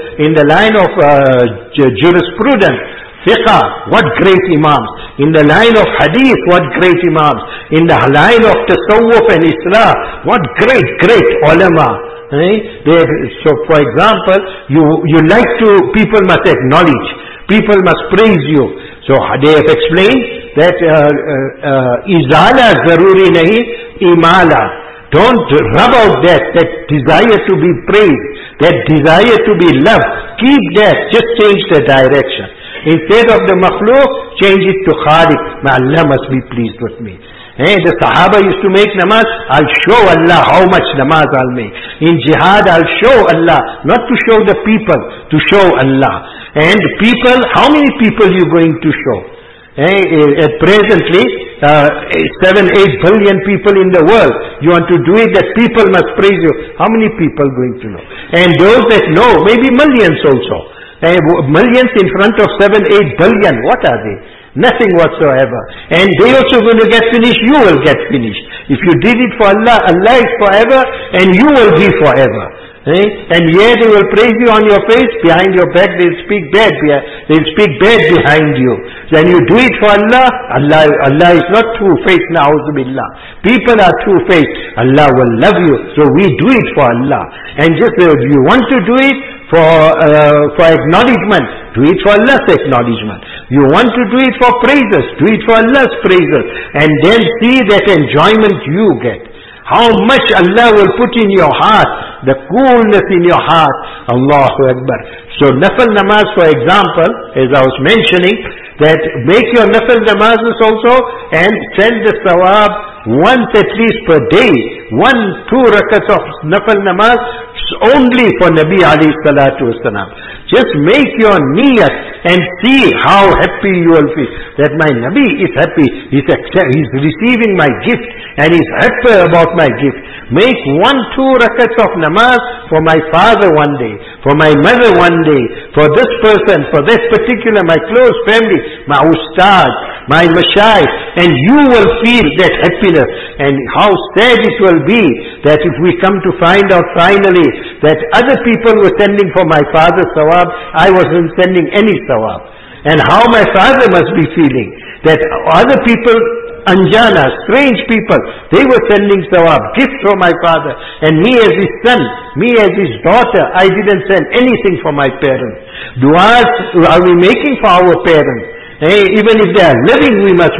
of jurisprudence, fiqh, what great imams. In the line of hadith, what great imams. In the line of tasawwuf and islah, what great ulama. So for example, you like to, people must acknowledge, people must praise you. So they have explained that izala zaruri nahi, imala. Don't rub out that desire to be praised, that desire to be loved. Keep that, just change the direction. Instead of the makhluk, change it to Khaliq. May Allah must be pleased with me. The Sahaba used to make namaz, I'll show Allah how much namaz I'll make. In jihad, I'll show Allah, not to show the people, to show Allah. And people, how many people are you going to show? Presently, 7-8 billion people in the world. You want to do it that people must praise you. How many people are going to know? And those that know, maybe millions also. Millions in front of 7-8 billion, what are they? Nothing whatsoever. And they also going to get finished, you will get finished. If you did it for Allah, Allah is forever and you will be forever. And yet they will praise you on your face, behind your back they'll speak bad behind you. When you do it for Allah, Allah is not two-faced, na'udzubillah. People are two-faced. Allah will love you. So we do it for Allah. And just if you want to do it for acknowledgement, do it for Allah's acknowledgement. You want to do it for praises, do it for Allah's praises. And then see that enjoyment you get. How much Allah will put in your heart, the coolness in your heart. Allahu Akbar. So nafal namaz, for example, as I was mentioning, that make your nafal namazes also and send the sawab once at least per day. 1-2 rakats of nafal namaz only for Nabi alayhi salatu wasalam. Just make your niyat and see how happy you will feel. That my Nabi is happy. He's receiving my gift and he's happy about my gift. Make 1-2 rakats of namaz for my father one day, for my mother one day, for this person, for this particular, my close family, my ustad, my mashayikh, and you will feel that happiness. And how sad it will be that if we come to find out finally that other people were sending for my father's sawab, I wasn't sending any sawab. And how my father must be feeling that other people, anjana, strange people, they were sending sawab, gifts for my father, and me as his son, me as his daughter, I didn't send anything for my parents. Du'as are we making for our parents? Even if they are living, we must make.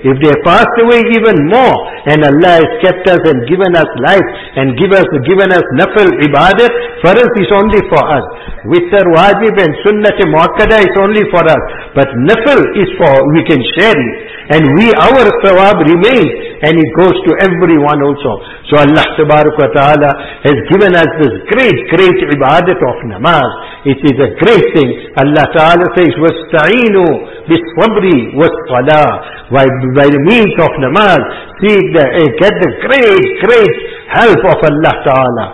if they passed away, even more. And Allah has kept us and given us life and given us nafil ibadat. Farz is only for us. Witr, wajib and sunnat muakkada is only for us. But nafil is for, we can share it. And our thawab remains, and it goes to everyone also. So Allah Tabarak wa Ta'ala has given us this great ibadat of namaz. It is a great thing. Allah Ta'ala says, وَاسْتَعِينُوا بِالصَّبْرِ وَالصَّلَاةِ. By the means of namaz, get the great help of Allah Ta'ala.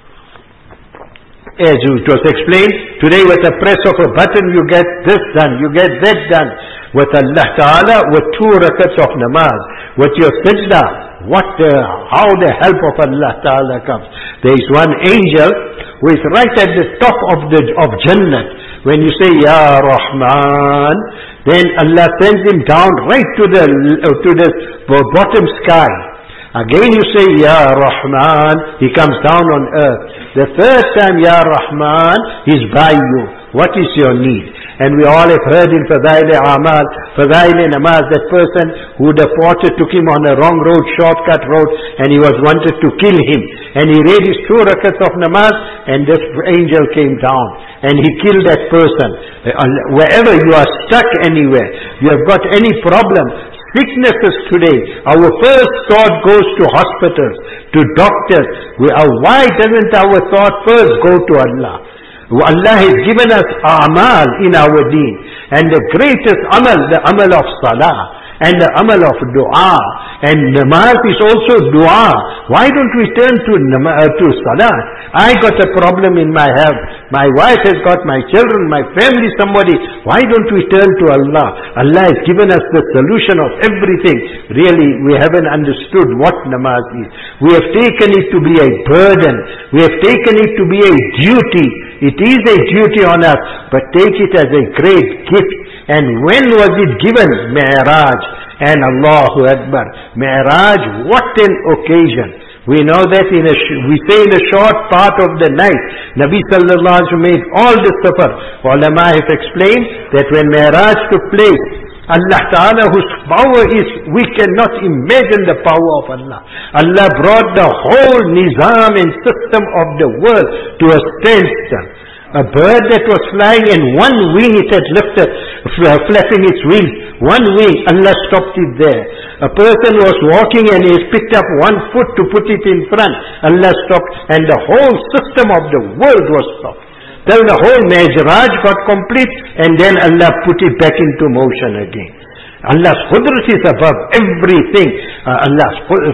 As it was explained, today with the press of a button you get this done, you get that done. With Allah Ta'ala, with 2 rakats of namaz, with your sajda, how the help of Allah Ta'ala comes. There is one angel who is right at the top of Jannat. When you say Ya Rahman, then Allah sends him down right to the bottom sky. Again you say Ya Rahman, he comes down on earth. The third time Ya Rahman, he's by you. What is your need? And we all have heard in Fadail Amal, Fadail Namaz, that person who the porter took him on a wrong road, shortcut road, and he wanted to kill him. And he read his 2 rakats of namaz, and this angel came down, and he killed that person. Wherever you are stuck anywhere, you have got any problem, sicknesses today, our first thought goes to hospitals, to doctors. Why doesn't our thought first go to Allah? Allah has given us amal in our deen, and the greatest amal, the amal of salah, and the amal of dua, and namaz is also dua. Why don't we turn to salah? I got a problem in my health, my wife has got my children, my family, somebody. Why don't we turn to Allah? Allah has given us the solution of everything. Really, we haven't understood what namaz is. We have taken it to be a burden. We have taken it to be a duty. It is a duty on us, but take it as a great gift. And when was it given? Mi'raj. And Allahu Akbar. Mi'raj, what an occasion. We know that we say in a short part of the night, Nabi Sallallahu Alaihi Wasallam made all the safar. Ulama have explained that when Mi'raj took place, Allah Ta'ala, whose power is, we cannot imagine the power of Allah. Allah brought the whole nizam and system of the world to a standstill. A bird that was flying and one wing it had lifted, flapping its wings. One wing, Allah stopped it there. A person was walking and he picked up 1 foot to put it in front. Allah stopped, and the whole system of the world was stopped. Till the whole Mi'raj got complete, and then Allah put it back into motion again. Allah's qudrat is above everything. Allah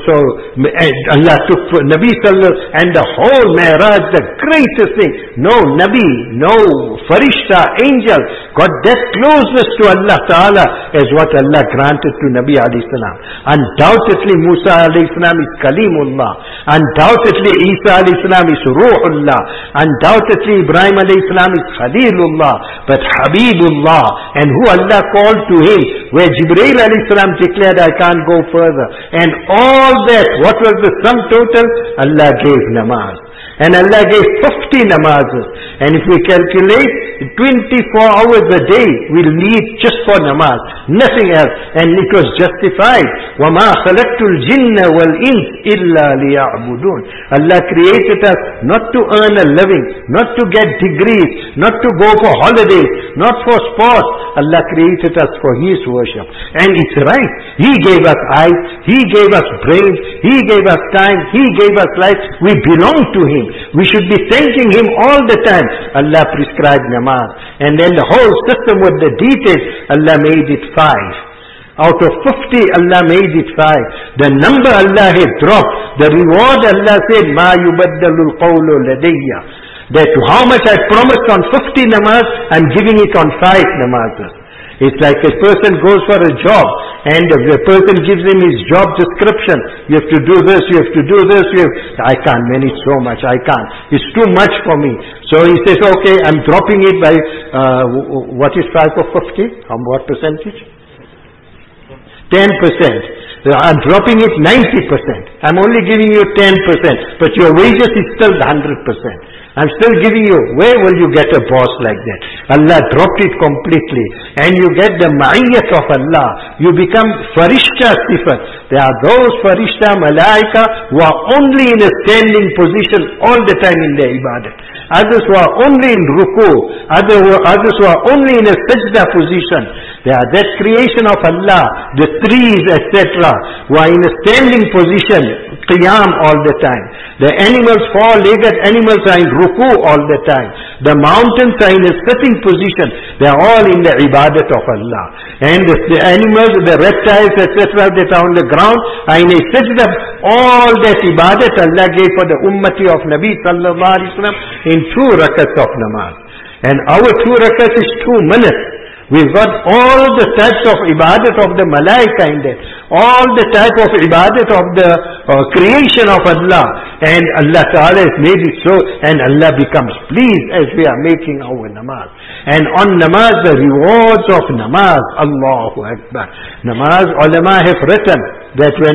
took Nabi Sallallahu, and the whole Mi'raj, the greatest thing. No Nabi, no Farishta, angel got that closeness to Allah Ta'ala as what Allah granted to Nabi alayhi salam. Undoubtedly Musa alayhi salam is Kalimullah. Undoubtedly Isa alayhi salam is Ruhullah. Undoubtedly Ibrahim alayhi salam is Khalilullah. But Habibullah, and who Allah called to him, where Jibreel alayhi salam declared, I can't go further. And all that, what was the sum total? Allah gave namaz. And Allah gave 50 namazes. And if we calculate, 24 hours a day we'll need just for namaz, nothing else. And it was justified. وَمَا خَلَقْتُ الْجِنَّ وَالْإِنسِ إِلَّا لِيَعْبُدُونَ. Allah created us not to earn a living, not to get degrees, not to go for holidays, not for sports. Allah created us for His worship. And it's right. He gave us eyes, He gave us brains, He gave us time, He gave us life. We belong to Him. We should be thanking Him all the time. Allah prescribed namaz. And then the whole system with the details, Allah made it 5. Out of 50, Allah made it 5. The number Allah had dropped. The reward, Allah said, مَا يُبَدَّلُ الْقَوْلُ لَدَيَّ. That how much I promised on 50 namaz, I'm giving it on 5 namazes. It's like a person goes for a job, and the person gives him his job description. You have to do this, you have to do this, I can't manage so much, I can't. It's too much for me. So he says, okay, I'm dropping it by, what is 5 of 50? What percentage? 10%. I'm dropping it 90%. I'm only giving you 10%, but your wages is still 100%. I'm still giving you. Where will you get a boss like that? Allah dropped it completely. And you get the ma'iyyat of Allah. You become farishta sifat. There are those farishta, malaika, who are only in a standing position all the time in their ibadat. Others who are only in ruku. Others who are only in a sajda position. They are that creation of Allah, the trees, etc., who are in a standing position, qiyam all the time. The animals, four-legged animals are in ruku all the time. The mountains are in a sitting position. They are all in the ibadat of Allah. And the animals, the reptiles, etc., that are on the ground are in a sajda. All that ibadat Allah gave for the ummati of Nabi sallallahu alaihi wasallam in 2 rakats of namaz. And our 2 rakats is 2 minutes. We've got all the types of ibadat of the malaika in there. All the type of ibadat of the creation of Allah. And Allah Ta'ala has made it so, and Allah becomes pleased as we are making our namaz. And on namaz, the rewards of namaz, Allahu Akbar. Namaz, ulama have written that when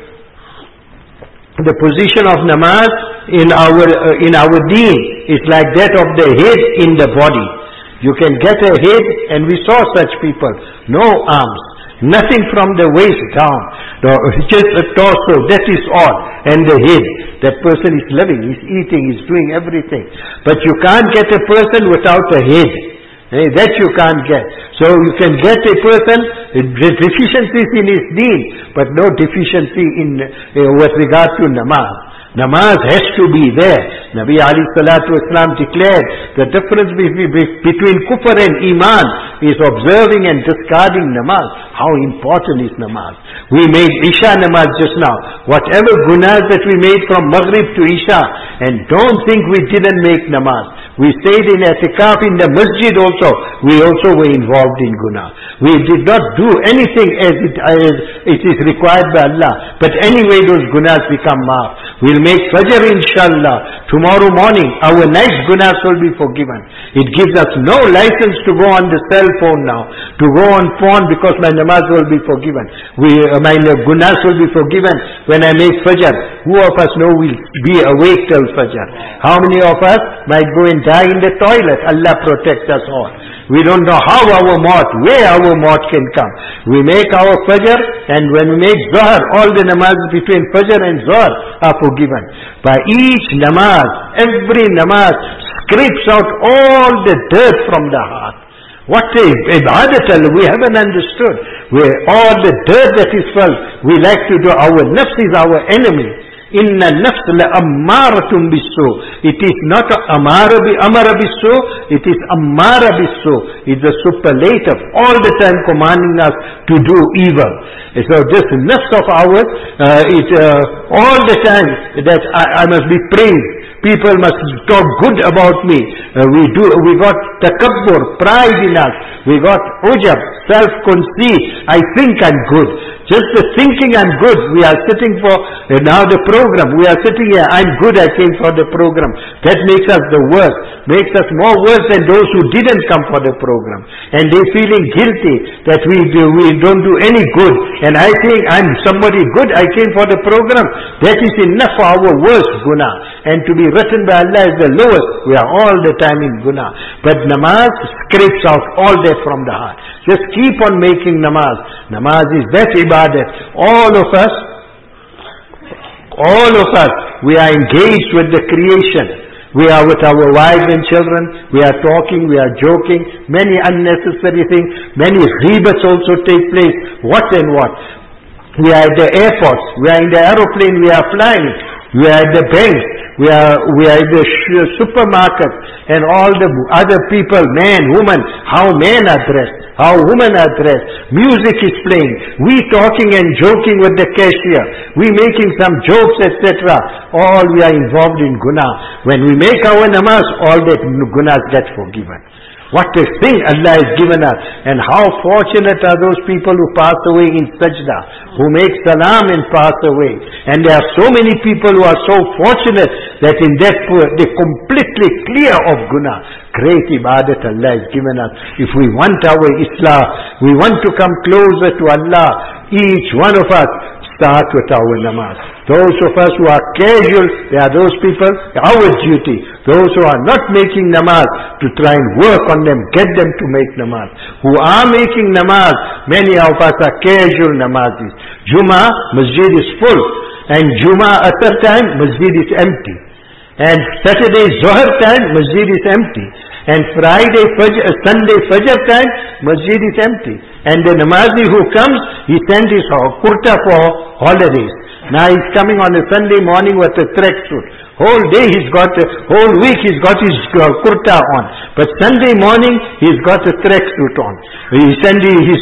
the position of namaz in our deen is like that of the head in the body. You can get a head, and we saw such people, no arms, nothing from the waist down, just a torso, that is all, and the head. That person is living, he's eating, he's doing everything. But you can't get a person without a head. That you can't get. So you can get a person with deficiencies in his deen, but no deficiency in with regard to namaz. Namaz has to be there. Nabi alayhi salatu wasalam declared the difference between kufr and iman is observing and discarding namaz. How important is namaz? We made Isha namaz just now. Whatever gunas that we made from Maghrib to Isha, and don't think we didn't make namaz. We stayed in i'tikaf in the masjid also. We also were involved in guna. We did not do anything as it is required by Allah. But anyway, those gunas become maaf. We'll make fajr inshallah. Tomorrow morning, our night gunas will be forgiven. It gives us no license to go on the cell phone now. To go on phone because my namaz will be forgiven. My gunas will be forgiven when I make fajr. Who of us know we'll be awake till fajr? How many of us might go and die in the toilet? Allah protect us all. We don't know how where our maut can come. We make our fajr, and when we make zuhr, all the namaz between fajr and zuhr are forgiven. By each namaz, every namaz scrapes out all the dirt from the heart. What is ibadat? We haven't understood. Where all the dirt that is felt, we like to do. Our nafs is our enemy. Inna nafs la ammaratum bisu. It is not amara bisu, it is ammara bisu. It's a superlative, all the time commanding us to do evil. So this nafs of ours, all the time that I must be praised. People must talk good about me. We got takabbur, pride in us. We got ujab, self-conceit. I think I'm good. Just the thinking I'm good. We are sitting for now the program. We are sitting here. I'm good. I came for the program. That makes us the worst. Makes us more worse than those who didn't come for the program. And they're feeling guilty that we don't do any good. And I think I'm somebody good. I came for the program. That is enough for our worst guna. And to be written by Allah as the lowest. We are all the time in guna. But namaz scrapes out all that from the heart. Just keep on making namaz. Namaz is that ibadat. All of us, we are engaged with the creation. We are with our wives and children. We are talking, we are joking. Many unnecessary things. Many ghibats also take place. What and what. We are at the airports. We are in the aeroplane. We are flying. We are at the bank. We are in the supermarket, and all the other people, man, woman, how men are dressed, how women are dressed, music is playing, we talking and joking with the cashier, we making some jokes, etc. All we are involved in guna. When we make our namaz, all that gunas get forgiven. What a thing Allah has given us. And how fortunate are those people who pass away in sajda, who make salam and pass away. And there are so many people who are so fortunate that in that they completely clear of guna. Great ibadat Allah has given us. If we want our Islah, we want to come closer to Allah, each one of us start with our namaz. Those of us who are casual, they are those people, our duty. Those who are not making namaz, to try and work on them, get them to make namaz. Who are making namaz, many of us are casual namazis. Jummah, masjid is full. And Jummah Asr time, masjid is empty. And Saturday Zohar time, masjid is empty. And Friday, Sunday Fajr time, masjid is empty. And the namazi who comes, he sends his kurta for holidays. Now he's coming on a Sunday morning with a tracksuit. Whole day whole week he's got his kurta on. But Sunday morning he's got a tracksuit on. He send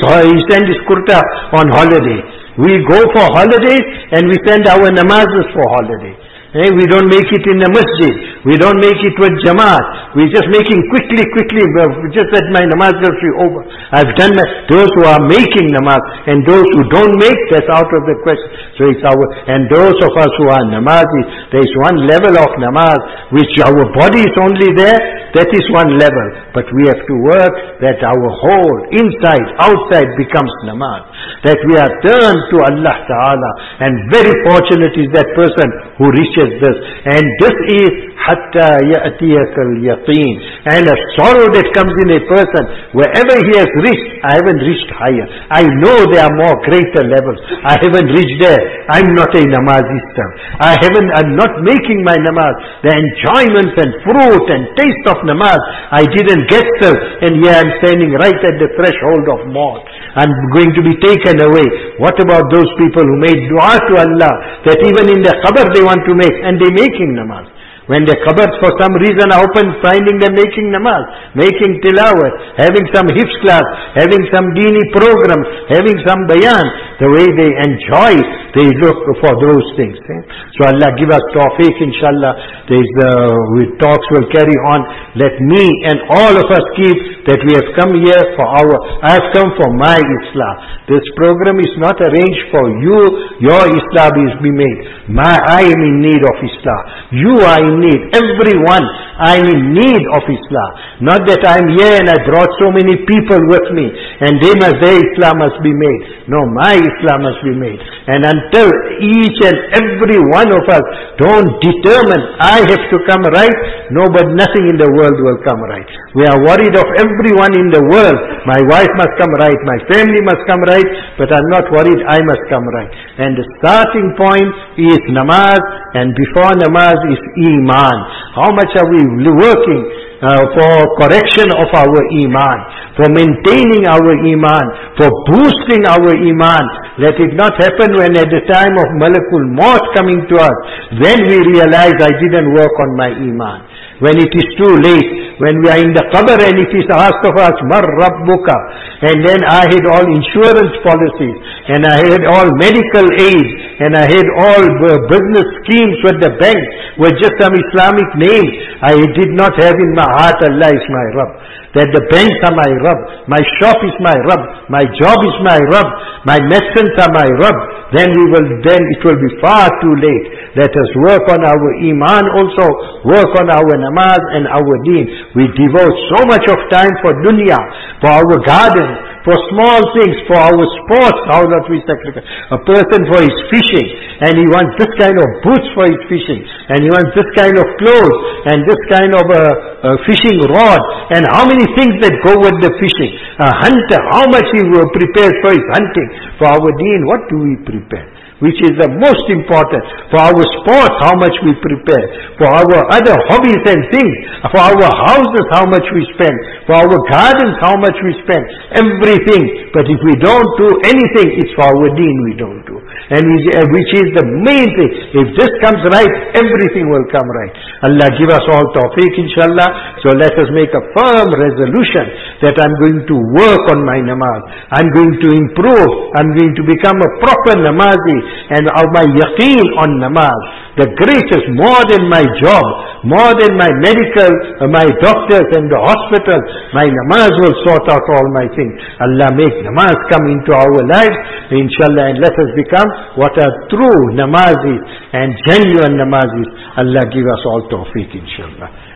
his kurta on holiday. We go for holidays and we send our namazes for holiday. We don't make it in the masjid. We don't make it with jamaat. We're just making quickly, just that my namaz will be over. I've done that. Those who are making namaz and those who don't make, that's out of the question. So it's and those of us who are namazis, there is one level of namaz which our body is only there, that is one level. But we have to work that our whole, inside, outside becomes namaz. That we are turned to Allah Ta'ala. And very fortunate is that person who reaches this. And this is hatta ya'tiyakal yaqeen. And a sorrow that comes in a person, wherever he has reached, I haven't reached higher. I know there are more greater levels. I haven't reached there. I'm not a namazista. I'm not making my namaz. The enjoyment and fruit and taste of namaz, I didn't get till. And here I'm standing right at the threshold of maut. I'm going to be taken away. What about those people who made dua to Allah, that even in their qabr they want to make, and they're making namaz? When their qabrs for some reason are open, finding them making namaz, making tilawat, having some hifz class, having some deeni program, having some bayan, the way they enjoy, they look for those things. So Allah give us tawfiq, inshallah. Talks will carry on. Let me and all of us keep that we have come here for I have come for my Islah. This program is not arranged for you, your Islah is be made. I am in need of Islah. You are in need. Everyone, I am in need of Islah. Not that I am here and I brought so many people with me and their Islah must be made. No, my Islah must be made. And until each and every one of us don't determine, I have to come right, nothing in the world will come right. We are worried of everyone in the world. My wife must come right, my family must come right, but I'm not worried, I must come right. And the starting point is namaz, and before namaz is iman. How much are we working for correction of our iman, for maintaining our iman, for boosting our iman? Let it not happen when at the time of Malakul Maut coming to us, then we realize I didn't work on my iman. When it is too late, when we are in the qabr and it is asked of us, Mar Rabbuka, and then I had all insurance policies, and I had all medical aid, and I had all business schemes with the bank, with just some Islamic names. I did not have in my heart, Allah is my Rabb. That the banks are my Rabb, my shop is my Rabb, my job is my Rabb, my medicines are my Rabb. Then it will be far too late. Let us work on our iman also, work on our namaz and our deen. We devote so much of time for dunya, for our gardens, for small things, for our sports. How not we sacrifice? A person for his fishing, and he wants this kind of boots for his fishing, and he wants this kind of clothes, and this kind of fishing rod, and how many things that go with the fishing. A hunter, how much he prepares for his hunting. For our deen, what do we prepare? Which is the most important. For our sports, how much we prepare. For our other hobbies and things. For our houses, how much we spend. For our gardens, how much we spend. Everything. But if we don't do anything, it's for our deen we don't do. And which is the main thing. If this comes right, everything will come right. Allah give us all tawfiq, inshallah. So let us make a firm resolution that I'm going to work on my namaz. I'm going to improve. I'm going to become a proper namazi. And my yaqeen on namaz, the greatest, more than my job, more than my medical, my doctors and the hospitals, my namaz will sort out all my things. Allah make namaz come into our lives, inshallah, and let us become what are true namazis and genuine namazis. Allah give us all tawfiq, inshallah.